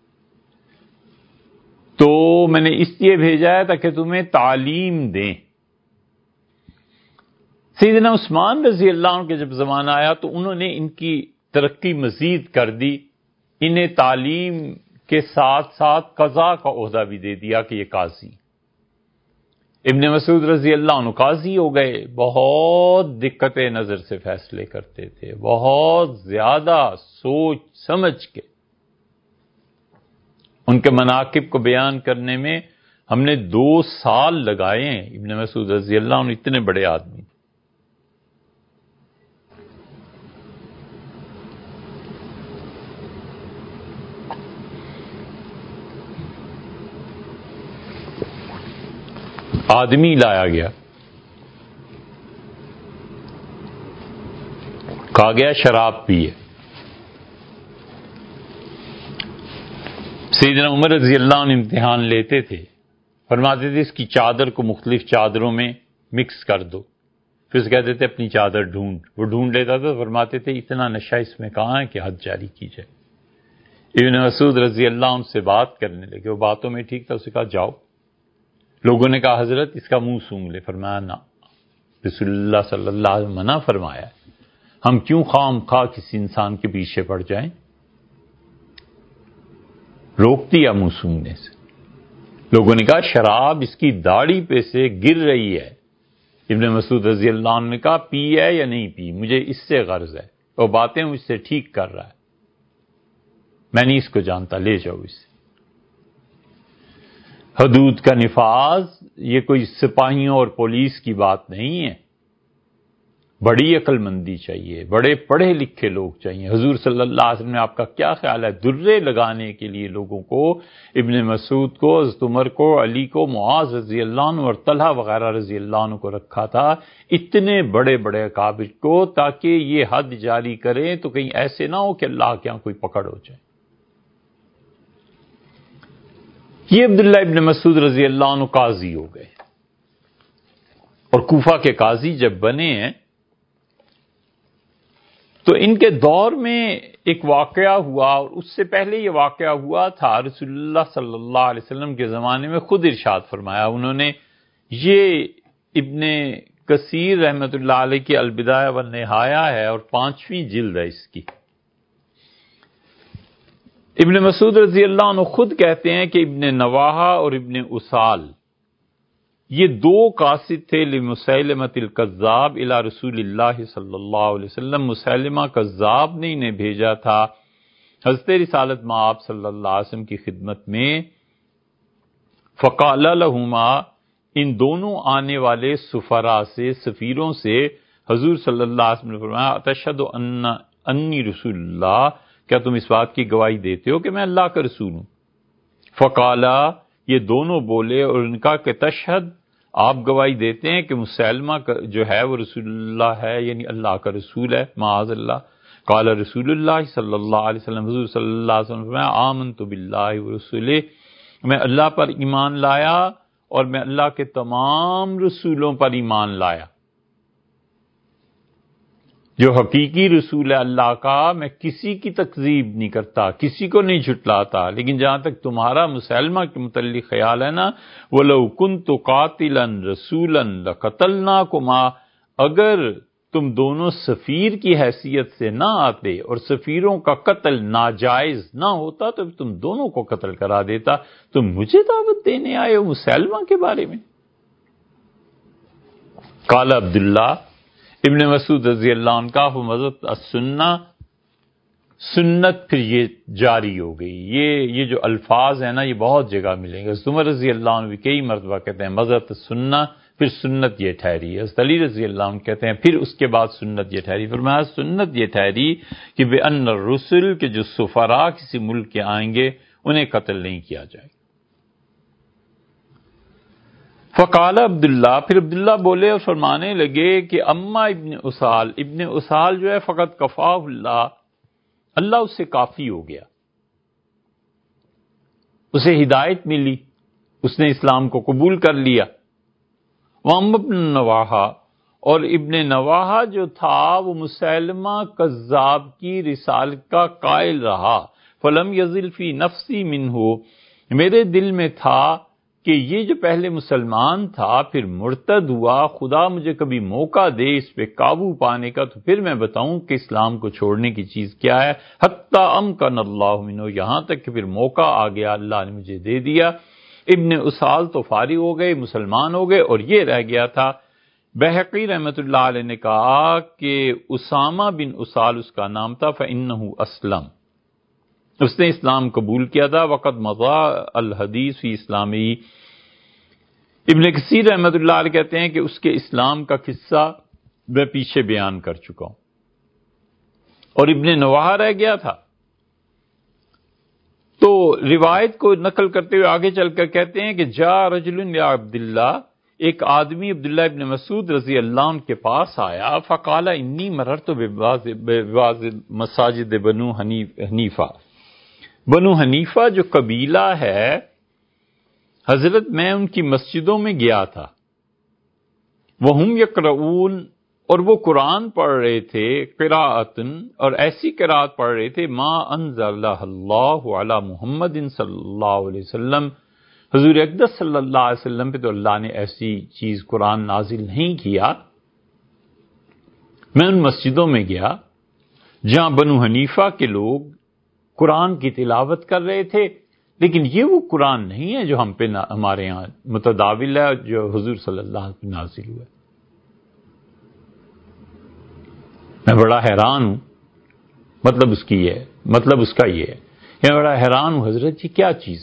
تو میں نے اس لیے بھیجا ہے تاکہ تمہیں تعلیم دیں. سیدنا عثمان رضی اللہ عنہ کے جب زمانہ آیا تو انہوں نے ان کی ترقی مزید کر دی، انہیں تعلیم کے ساتھ ساتھ قضاء کا عہدہ بھی دے دیا کہ یہ قاضی. ابن مسعود رضی اللہ عنہ قاضی ہو گئے، بہت دقت نظر سے فیصلے کرتے تھے، بہت زیادہ سوچ سمجھ کے. ان کے مناقب کو بیان کرنے میں ہم نے 2 سال لگائے ہیں. ابن مسعود رضی اللہ عنہ اتنے بڑے آدمی. آدمی لایا گیا، کہا گیا شراب پیے. سیدنا عمر رضی اللہ عنہ امتحان لیتے تھے، فرماتے تھے اس کی چادر کو مختلف چادروں میں مکس کر دو، پھر اسے کہتے تھے اپنی چادر ڈھونڈ. وہ ڈھونڈ لیتا تھا، فرماتے تھے اتنا نشہ اس میں کہاں ہے کہ حد جاری کی جائے. ابن مسعود رضی اللہ عنہ سے بات کرنے لگے، وہ باتوں میں ٹھیک تھا، اسے کہا جاؤ. لوگوں نے کہا حضرت اس کا منہ سونگھ لے. فرمایا نہ، رسول اللہ صلی اللہ علیہ وسلم منع فرمایا ہے، ہم کیوں خام خواہ کسی انسان کے پیچھے پڑ جائیں. روک دیا منہ سونگھنے سے. لوگوں نے کہا شراب اس کی داڑھی پہ سے گر رہی ہے. ابن مسعود رضی اللہ عنہ نے کہا پی ہے یا نہیں پی، مجھے اس سے غرض ہے، وہ باتیں مجھ سے ٹھیک کر رہا ہے، میں نہیں اس کو جانتا، لے جاؤ اسے. حدود کا نفاذ یہ کوئی سپاہیوں اور پولیس کی بات نہیں ہے. بڑی عقل مندی چاہیے، بڑے پڑھے لکھے لوگ چاہیے. حضور صلی اللہ علیہ وسلم نے آپ کا کیا خیال ہے، درے لگانے کے لیے لوگوں کو، ابن مسعود کو، حضرت عمر کو، علی کو، معاذ رضی اللہ عنہ اور طلحہ وغیرہ رضی اللہ عنہ کو رکھا تھا، اتنے بڑے بڑے اکابر کو، تاکہ یہ حد جاری کریں تو کہیں ایسے نہ ہو کہ اللہ کے یہاں کوئی پکڑ ہو جائے. یہ عبداللہ ابن مسعود رضی اللہ عنہ قاضی ہو گئے، اور کوفہ کے قاضی جب بنے ہیں تو ان کے دور میں ایک واقعہ ہوا، اور اس سے پہلے یہ واقعہ ہوا تھا. رسول اللہ صلی اللہ علیہ وسلم کے زمانے میں خود ارشاد فرمایا انہوں نے، یہ ابن کثیر رحمۃ اللہ علیہ کی البدایہ والنہایہ ہے اور 5ویں جلد ہے اس کی. ابن مسعود رضی اللہ عنہ خود کہتے ہیں کہ ابن نواحہ اور ابن اسال یہ 2 قاصد تھے لمسیلمۃ الکذاب الی رسول اللہ صلی اللہ علیہ وسلم. مسیلمہ کذاب نے انہیں بھیجا تھا حضرت رسالت مآب صلی اللہ علیہ وسلم کی خدمت میں. فقال لہما، ان دونوں آنے والے سفراء سے، سفیروں سے حضور صلی اللہ علیہ وسلم نے فرمایا اتشہد انی رسول اللہ، کیا تم اس بات کی گواہی دیتے ہو کہ میں اللہ کا رسول ہوں؟ فقالا، یہ دونوں بولے اور ان کا کہ تشہد، آپ گواہی دیتے ہیں کہ مسیلمہ جو ہے وہ رسول اللہ ہے، یعنی اللہ کا رسول ہے، معاذ اللہ. قال رسول اللہ صلی اللہ علیہ وسلم، حضور صلی اللہ علیہ وسلم فرمایا آمنت باللہ ورسولہ، میں اللہ پر ایمان لایا اور میں اللہ کے تمام رسولوں پر ایمان لایا. جو حقیقی رسول اللہ کا، میں کسی کی تکذیب نہیں کرتا، کسی کو نہیں جھٹلاتا، لیکن جہاں تک تمہارا مسلمہ کے متعلق خیال ہے نا، وَلَوْ كُنْتُ قَاتِلًا رَسُولًا لَقَتَلْنَاكُمَا، اگر تم دونوں سفیر کی حیثیت سے نہ آتے اور سفیروں کا قتل ناجائز نہ ہوتا تو تم دونوں کو قتل کرا دیتا، تم مجھے دعوت دینے آئے ہو مسلمہ کے بارے میں۔ قال عبداللہ ابن مسعود رضی اللہ عنہ کا فمضت السنہ، سنت پھر یہ جاری ہو گئی۔ یہ جو الفاظ ہیں نا یہ بہت جگہ ملیں گے۔ عمر رضی اللہ عنہ بھی کئی مرتبہ کہتے ہیں مضت السنہ، پھر سنت یہ ٹھہری۔ حضرت علی رضی اللہ عنہ کہتے ہیں پھر اس کے بعد سنت یہ ٹھہری۔ فرمایا سنت یہ ٹھہری کہ بِأَنَّ الرُّسُلَ کہ جو سفراء کسی ملک کے آئیں گے انہیں قتل نہیں کیا جائے گا۔ فقال عبداللہ، پھر عبداللہ بولے اور فرمانے لگے کہ اما ابن اسال جو ہے فقط کفاہ اللہ اس سے کافی ہو گیا، اسے ہدایت ملی، اس نے اسلام کو قبول کر لیا۔ وَأَمَّا ابن نواحہ، اور ابن نواحہ جو تھا وہ مسیلمہ کذاب کی رسالت کا قائل رہا۔ فَلَمْ يَزِلْ فِي نَفْسِي مِنْهُ، میرے دل میں تھا کہ یہ جو پہلے مسلمان تھا پھر مرتد ہوا، خدا مجھے کبھی موقع دے اس پہ قابو پانے کا تو پھر میں بتاؤں کہ اسلام کو چھوڑنے کی چیز کیا ہے۔ حتی امکن اللہ منہ، یہاں تک کہ پھر موقع آ گیا، اللہ نے مجھے دے دیا۔ ابن اسال تو فارغ ہو گئے، مسلمان ہو گئے، اور یہ رہ گیا تھا۔ بہقی رحمۃ اللہ علیہ نے کہا کہ اسامہ بن اسال اس کا نام تھا، فإنہ اسلم، اس نے اسلام قبول کیا تھا۔ وقت مضى الحدیث فی اسلامی، ابن کثیر رحمۃ اللہ علیہ کہتے ہیں کہ اس کے اسلام کا قصہ میں پیچھے بیان کر چکا ہوں، اور ابن نواحہ رہ گیا تھا۔ تو روایت کو نقل کرتے ہوئے آگے چل کر کہتے ہیں کہ جا رجل یا عبداللہ، ایک آدمی عبداللہ ابن مسعود رضی اللہ عنہ کے پاس آیا، فقال انی مررت ببعض مساجد بنو حنیفہ، بنو حنیفہ جو قبیلہ ہے حضرت میں ان کی مسجدوں میں گیا تھا، وہم یقرؤون، اور وہ قرآن پڑھ رہے تھے، قراءتن، اور ایسی قراءت پڑھ رہے تھے، ما انزل اللہ علی محمد صلی اللہ علیہ وسلم، حضور اقدس صلی اللہ علیہ وسلم پہ تو اللہ نے ایسی چیز قرآن نازل نہیں کیا۔ میں ان مسجدوں میں گیا جہاں بنو حنیفہ کے لوگ قرآن کی تلاوت کر رہے تھے، لیکن یہ وہ قرآن نہیں ہے جو ہم پہ ہمارے یہاں متداول ہے، جو حضور صلی اللہ علیہ وسلم پہ نازل ہوا ہے۔ میں بڑا حیران ہوں، مطلب اس کا یہ ہے، میں بڑا حیران ہوں حضرت یہ کیا چیز،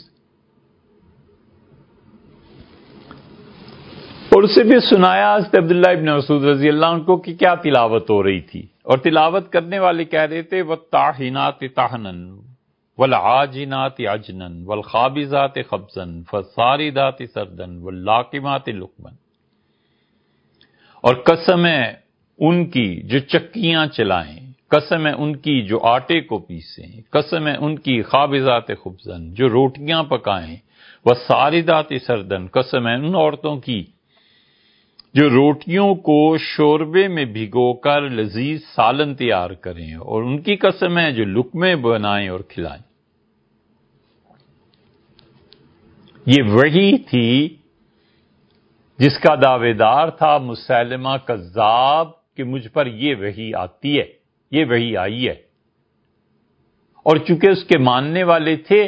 اور اسے بھی سنایا حضرت عبداللہ ابن مسعود رضی اللہ عنہ کو کہ کیا تلاوت ہو رہی تھی، اور تلاوت کرنے والے کہہ رہے تھے وَالطَّاحِنَاتِ طَحْنًا وَالْعَاجِنَاتِ عَجْنًا وَالْخَابِزَاتِ خَبْزًا فَالصَّارِدَاتِ سَرْدًا وَاللَّاقِمَاتِ لُقْمًا، اور قسم ہے ان کی جو چکیاں چلائیں، قسم ہے ان کی جو آٹے کو پیسیں، قسم ہے ان کی خابزات خبزن جو روٹیاں پکائیں، وَالصَّارِدَاتِ سَرْدًا، قسم ہے ان عورتوں کی جو روٹیوں کو شوربے میں بھگو کر لذیذ سالن تیار کریں، اور ان کی قسم ہے جو لقمے بنائیں اور کھلائیں۔ یہ وحی تھی جس کا دعوے دار تھا مسیلمہ کذاب کہ مجھ پر یہ وحی آتی ہے، یہ وحی آئی ہے، اور چونکہ اس کے ماننے والے تھے،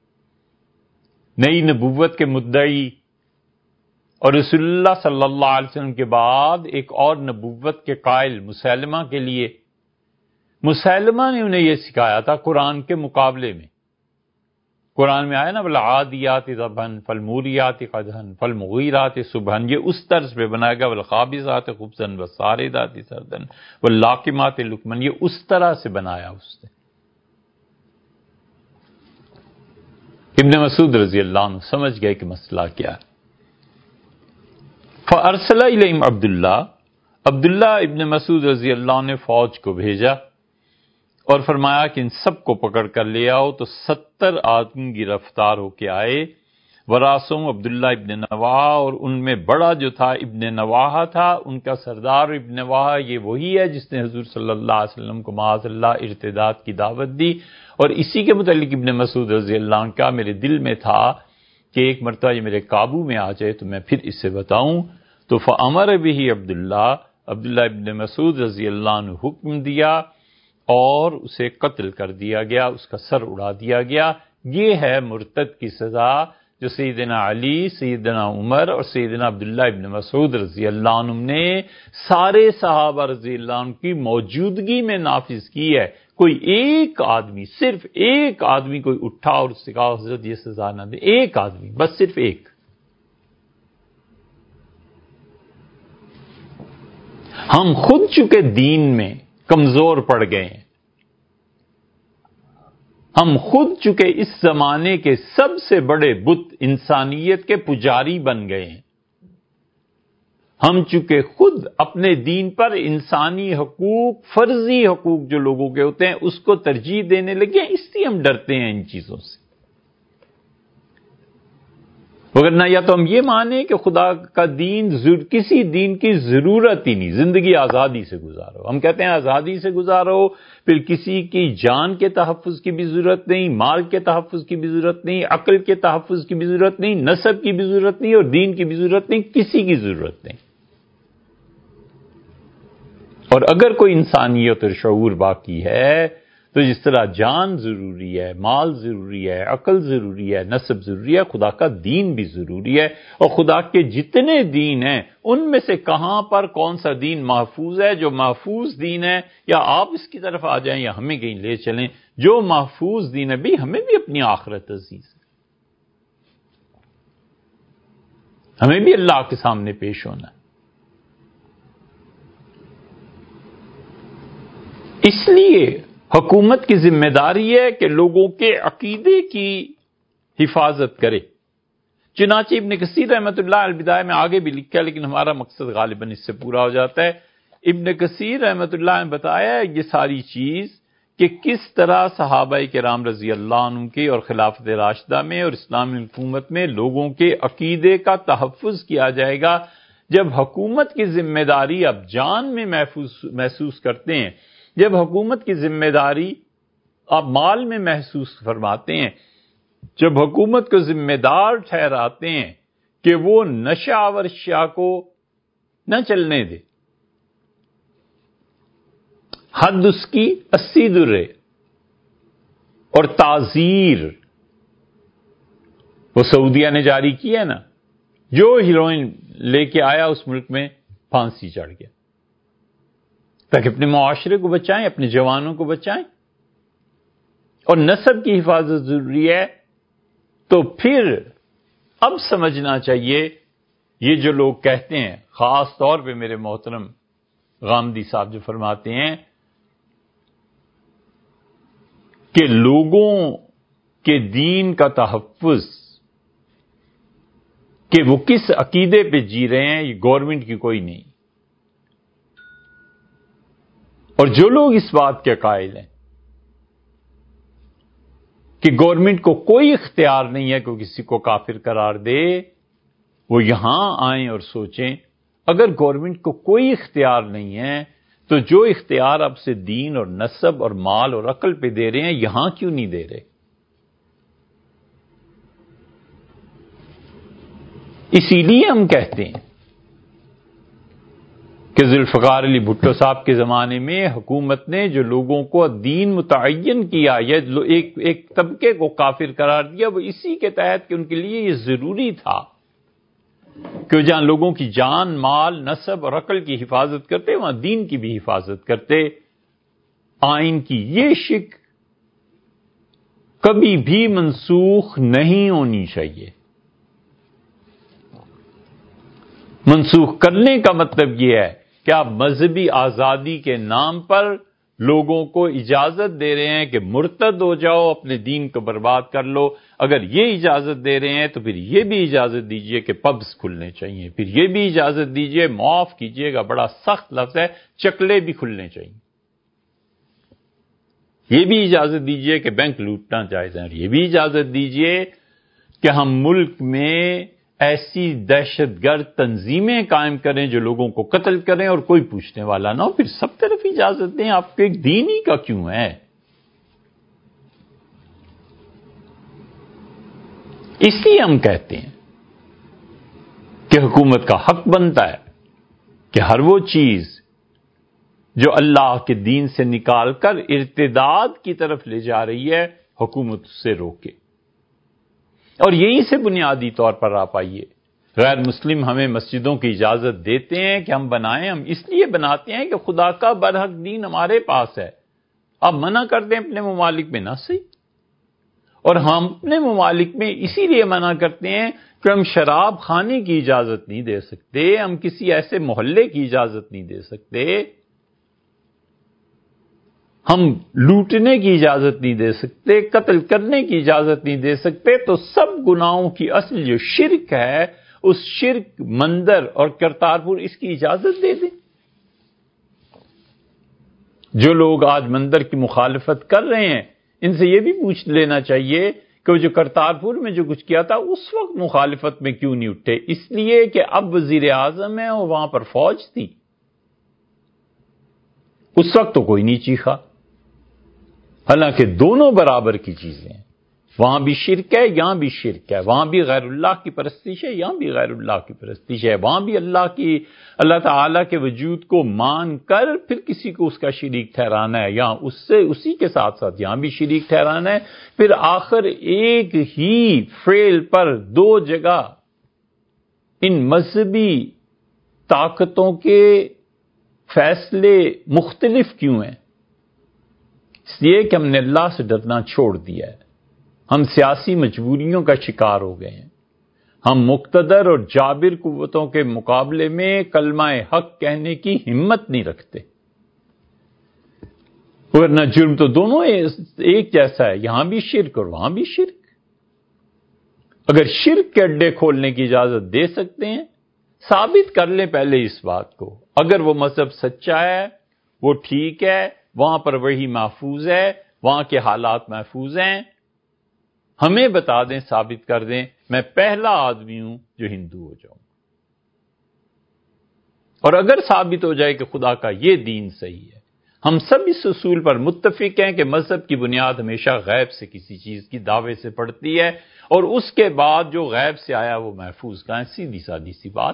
نئی نبوت کے مدعی، اور رسول اللہ صلی اللہ علیہ وسلم کے بعد ایک اور نبوت کے قائل مسیلمہ کے لیے، مسیلمہ نے انہیں یہ سکھایا تھا قرآن کے مقابلے میں۔ قرآن میں آیا نا وَالْعَادِيَاتِ ضَبْحًا فَالْمُورِيَاتِ قَدْحًا فَالْمُغِيرَاتِ صُبْحًا، یہ اس طرز پہ بنایا گیا، وَالْخَابِزَاتِ خُبْزًا وَالصَّارِدَاتِ سَرْدًا وَاللَّاقِمَاتِ لُقْمًا، یہ اس طرح سے بنایا اس نے۔ ابن مسعود رضی اللہ عنہ سمجھ گئے کہ مسئلہ کیا ہے۔ فَأَرْسَلَ إِلَيْهِمْ عبداللہ ابن مسعود رضی اللہ عنہ نے فوج کو بھیجا اور فرمایا کہ ان سب کو پکڑ کر لے آؤ، تو 70 آدمی گرفتار ہو کے آئے، وراسوں عبداللہ ابن نواح، اور ان میں بڑا جو تھا ابن نواح تھا، ان کا سردار ابن نواح یہ وہی ہے جس نے حضور صلی اللہ علیہ وسلم کو معاذ اللہ ارتداد کی دعوت دی، اور اسی کے متعلق ابن مسعود رضی اللہ عنہ کا میرے دل میں تھا کہ ایک مرتبہ یہ میرے قابو میں آ جائے تو میں پھر اسے بتاؤں، تو فَأَمَرَ بِهِ عبداللہ ابن مسعود رضی اللہ عنہ حکم دیا اور اسے قتل کر دیا گیا، اس کا سر اڑا دیا گیا۔ یہ ہے مرتد کی سزا جو سیدنا علی، سیدنا عمر اور سیدنا عبداللہ ابن مسعود رضی اللہ عنہ نے سارے صحابہ رضی اللہ عنہ کی موجودگی میں نافذ کی ہے۔ کوئی ایک آدمی، صرف ایک آدمی کوئی اٹھا اور اس سے کہا حضرت یہ سزا نہ دے، ایک آدمی، بس صرف ایک۔ ہم خود چونکہ دین میں کمزور پڑ گئے ہیں، ہم خود چونکہ اس زمانے کے سب سے بڑے بت انسانیت کے پجاری بن گئے ہیں، ہم چونکہ خود اپنے دین پر انسانی حقوق، فرضی حقوق جو لوگوں کے ہوتے ہیں اس کو ترجیح دینے لگے ہیں، اس لیے ہم ڈرتے ہیں ان چیزوں سے۔ وگرنہ یا تو ہم یہ مانیں کہ خدا کا دین کسی دین کی ضرورت ہی نہیں، زندگی آزادی سے گزارو۔ ہم کہتے ہیں آزادی سے گزارو، پھر کسی کی جان کے تحفظ کی بھی ضرورت نہیں، مال کے تحفظ کی بھی ضرورت نہیں، عقل کے تحفظ کی بھی ضرورت نہیں، نسب کی بھی ضرورت نہیں، اور دین کی بھی ضرورت نہیں، کسی کی ضرورت نہیں۔ اور اگر کوئی انسانیت اور شعور باقی ہے تو جس طرح جان ضروری ہے، مال ضروری ہے، عقل ضروری ہے، نسب ضروری ہے، خدا کا دین بھی ضروری ہے۔ اور خدا کے جتنے دین ہیں ان میں سے کہاں پر کون سا دین محفوظ ہے؟ جو محفوظ دین ہے، یا آپ اس کی طرف آ جائیں یا ہمیں کہیں لے چلیں، جو محفوظ دین ہے بھی، ہمیں بھی اپنی آخرت عزیز ہے، ہمیں بھی اللہ کے سامنے پیش ہونا ہے۔ اس لیے حکومت کی ذمہ داری ہے کہ لوگوں کے عقیدے کی حفاظت کرے۔ چنانچہ ابن کثیر رحمۃ اللہ البدایہ میں آگے بھی لکھا ہے، لیکن ہمارا مقصد غالباً اس سے پورا ہو جاتا ہے۔ ابن کثیر رحمۃ اللہ نے بتایا یہ ساری چیز کہ کس طرح صحابہ کرام رضی اللہ عنہ کی اور خلافت راشدہ میں اور اسلامی حکومت میں لوگوں کے عقیدے کا تحفظ کیا جائے گا۔ جب حکومت کی ذمہ داری اب جان میں محسوس کرتے ہیں، جب حکومت کی ذمہ داری آپ مال میں محسوس فرماتے ہیں، جب حکومت کو ذمہ دار ٹھہراتے ہیں کہ وہ نشہ آور اشیاء کو نہ چلنے دے، حد اس کی 80 درے اور تعزیر وہ سعودیہ نے جاری کی ہے نا، جو ہیروئن لے کے آیا اس ملک میں پھانسی چڑھ گیا، تاکہ اپنے معاشرے کو بچائیں، اپنے جوانوں کو بچائیں۔ اور نسب کی حفاظت ضروری ہے، تو پھر اب سمجھنا چاہیے یہ جو لوگ کہتے ہیں، خاص طور پہ میرے محترم غامدی صاحب جو فرماتے ہیں کہ لوگوں کے دین کا تحفظ، کہ وہ کس عقیدے پہ جی رہے ہیں، یہ گورنمنٹ کی کوئی نہیں۔ اور جو لوگ اس بات کے قائل ہیں کہ گورنمنٹ کو کوئی اختیار نہیں ہے کہ کسی کو کافر قرار دے، وہ یہاں آئیں اور سوچیں، اگر گورنمنٹ کو کوئی اختیار نہیں ہے تو جو اختیار اب سے دین اور نسب اور مال اور عقل پہ دے رہے ہیں، یہاں کیوں نہیں دے رہے؟ اسی لیے ہم کہتے ہیں کہ ذوالفقار علی بھٹو صاحب کے زمانے میں حکومت نے جو لوگوں کو دین متعین کیا یا ایک طبقے کو کافر قرار دیا، وہ اسی کے تحت کہ ان کے لیے یہ ضروری تھا کہ جہاں لوگوں کی جان، مال، نسب اور عقل کی حفاظت کرتے، وہاں دین کی بھی حفاظت کرتے۔ آئین کی یہ شک کبھی بھی منسوخ نہیں ہونی چاہیے۔ منسوخ کرنے کا مطلب یہ ہے کہ آپ مذہبی آزادی کے نام پر لوگوں کو اجازت دے رہے ہیں کہ مرتد ہو جاؤ، اپنے دین کو برباد کر لو۔ اگر یہ اجازت دے رہے ہیں تو پھر یہ بھی اجازت دیجئے کہ پبز کھلنے چاہیے، پھر یہ بھی اجازت دیجئے، معاف کیجئے گا بڑا سخت لفظ ہے، چکلے بھی کھلنے چاہیے۔ یہ بھی اجازت دیجئے کہ بینک لوٹنا جائز ہے، اور یہ بھی اجازت دیجئے کہ ہم ملک میں ایسی دہشت گرد تنظیمیں قائم کریں جو لوگوں کو قتل کریں اور کوئی پوچھنے والا نہ ہو، پھر سب طرف اجازت دیں؟ آپ کو ایک دین ہی کا کیوں ہے؟ اس لیے ہم کہتے ہیں کہ حکومت کا حق بنتا ہے کہ ہر وہ چیز جو اللہ کے دین سے نکال کر ارتداد کی طرف لے جا رہی ہے، حکومت اس سے روکے۔ اور یہیں سے بنیادی طور پر آپ آئیے، غیر مسلم ہمیں مسجدوں کی اجازت دیتے ہیں کہ ہم بنائیں، ہم اس لیے بناتے ہیں کہ خدا کا برحق دین ہمارے پاس ہے۔ آپ منع کر دیں اپنے ممالک میں، نہ صحیح۔ اور ہم اپنے ممالک میں اسی لیے منع کرتے ہیں کہ ہم شراب خانے کی اجازت نہیں دے سکتے، ہم کسی ایسے محلے کی اجازت نہیں دے سکتے، ہم لوٹنے کی اجازت نہیں دے سکتے، قتل کرنے کی اجازت نہیں دے سکتے۔ تو سب گناہوں کی اصل جو شرک ہے، اس شرک مندر اور کرتارپور اس کی اجازت دے دیں۔ جو لوگ آج مندر کی مخالفت کر رہے ہیں، ان سے یہ بھی پوچھ لینا چاہیے کہ وہ جو کرتارپور میں جو کچھ کیا تھا اس وقت مخالفت میں کیوں نہیں اٹھے؟ اس لیے کہ اب وزیر اعظم ہے اور وہاں پر فوج تھی، اس وقت تو کوئی نہیں چیخا، حالانکہ دونوں برابر کی چیزیں ہیں۔ وہاں بھی شرک ہے، یہاں بھی شرک ہے، وہاں بھی غیر اللہ کی پرستش ہے، یہاں بھی غیر اللہ کی پرستش ہے، وہاں بھی اللہ تعالی کے وجود کو مان کر پھر کسی کو اس کا شریک ٹھہرانا ہے، یہاں اسی کے ساتھ ساتھ یہاں بھی شریک ٹھہرانا ہے۔ پھر آخر ایک ہی فعل پر دو جگہ ان مذہبی طاقتوں کے فیصلے مختلف کیوں ہیں؟ اس لیے کہ ہم نے اللہ سے ڈرنا چھوڑ دیا ہے، ہم سیاسی مجبوریوں کا شکار ہو گئے ہیں، ہم مقتدر اور جابر قوتوں کے مقابلے میں کلمہ حق کہنے کی ہمت نہیں رکھتے، ورنہ جرم تو دونوں ایک جیسا ہے، یہاں بھی شرک اور وہاں بھی شرک۔ اگر شرک کے اڈے کھولنے کی اجازت دے سکتے ہیں، ثابت کر لیں پہلے اس بات کو۔ اگر وہ مذہب سچا ہے، وہ ٹھیک ہے، وہاں پر وہی محفوظ ہے، وہاں کے حالات محفوظ ہیں، ہمیں بتا دیں، ثابت کر دیں، میں پہلا آدمی ہوں جو ہندو ہو جاؤں۔ اور اگر ثابت ہو جائے کہ خدا کا یہ دین صحیح ہے، ہم سب اس اصول پر متفق ہیں کہ مذہب کی بنیاد ہمیشہ غیب سے کسی چیز کی دعوے سے پڑتی ہے، اور اس کے بعد جو غیب سے آیا وہ محفوظ کا ہے، سیدھی سادی سی بات۔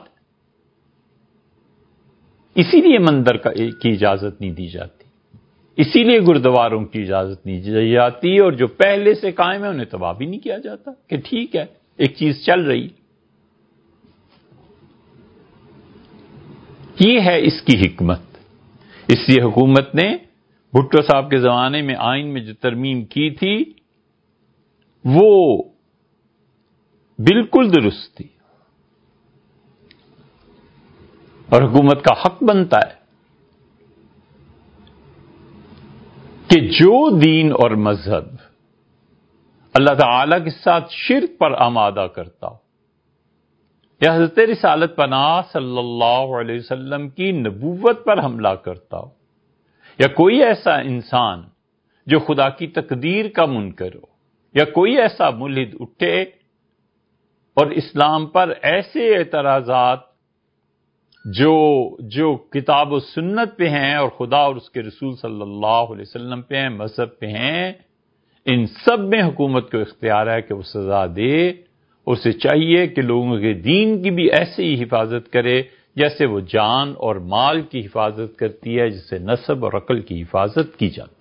اسی لیے مندر کی اجازت نہیں دی جاتی، اسی لیے گردواروں کی اجازت نہیں دی جاتی، اور جو پہلے سے قائم ہے انہیں تباہ بھی نہیں کیا جاتا کہ ٹھیک ہے ایک چیز چل رہی۔ یہ ہے اس کی حکمت۔ اس لیے حکومت نے بھٹو صاحب کے زمانے میں آئین میں جو ترمیم کی تھی وہ بالکل درست تھی، اور حکومت کا حق بنتا ہے کہ جو دین اور مذہب اللہ تعالی کے ساتھ شرک پر آمادہ کرتا ہو، یا حضرت رسالت پناہ صلی اللہ علیہ وسلم کی نبوت پر حملہ کرتا ہو، یا کوئی ایسا انسان جو خدا کی تقدیر کا منکر ہو، یا کوئی ایسا ملحد اٹھے اور اسلام پر ایسے اعتراضات جو کتاب و سنت پہ ہیں اور خدا اور اس کے رسول صلی اللہ علیہ وسلم پہ ہیں، مذہب پہ ہیں، ان سب میں حکومت کو اختیار ہے کہ وہ سزا دے۔ اسے چاہیے کہ لوگوں کے دین کی بھی ایسے ہی حفاظت کرے جیسے وہ جان اور مال کی حفاظت کرتی ہے، جسے نسب اور عقل کی حفاظت کی جاتی ہے۔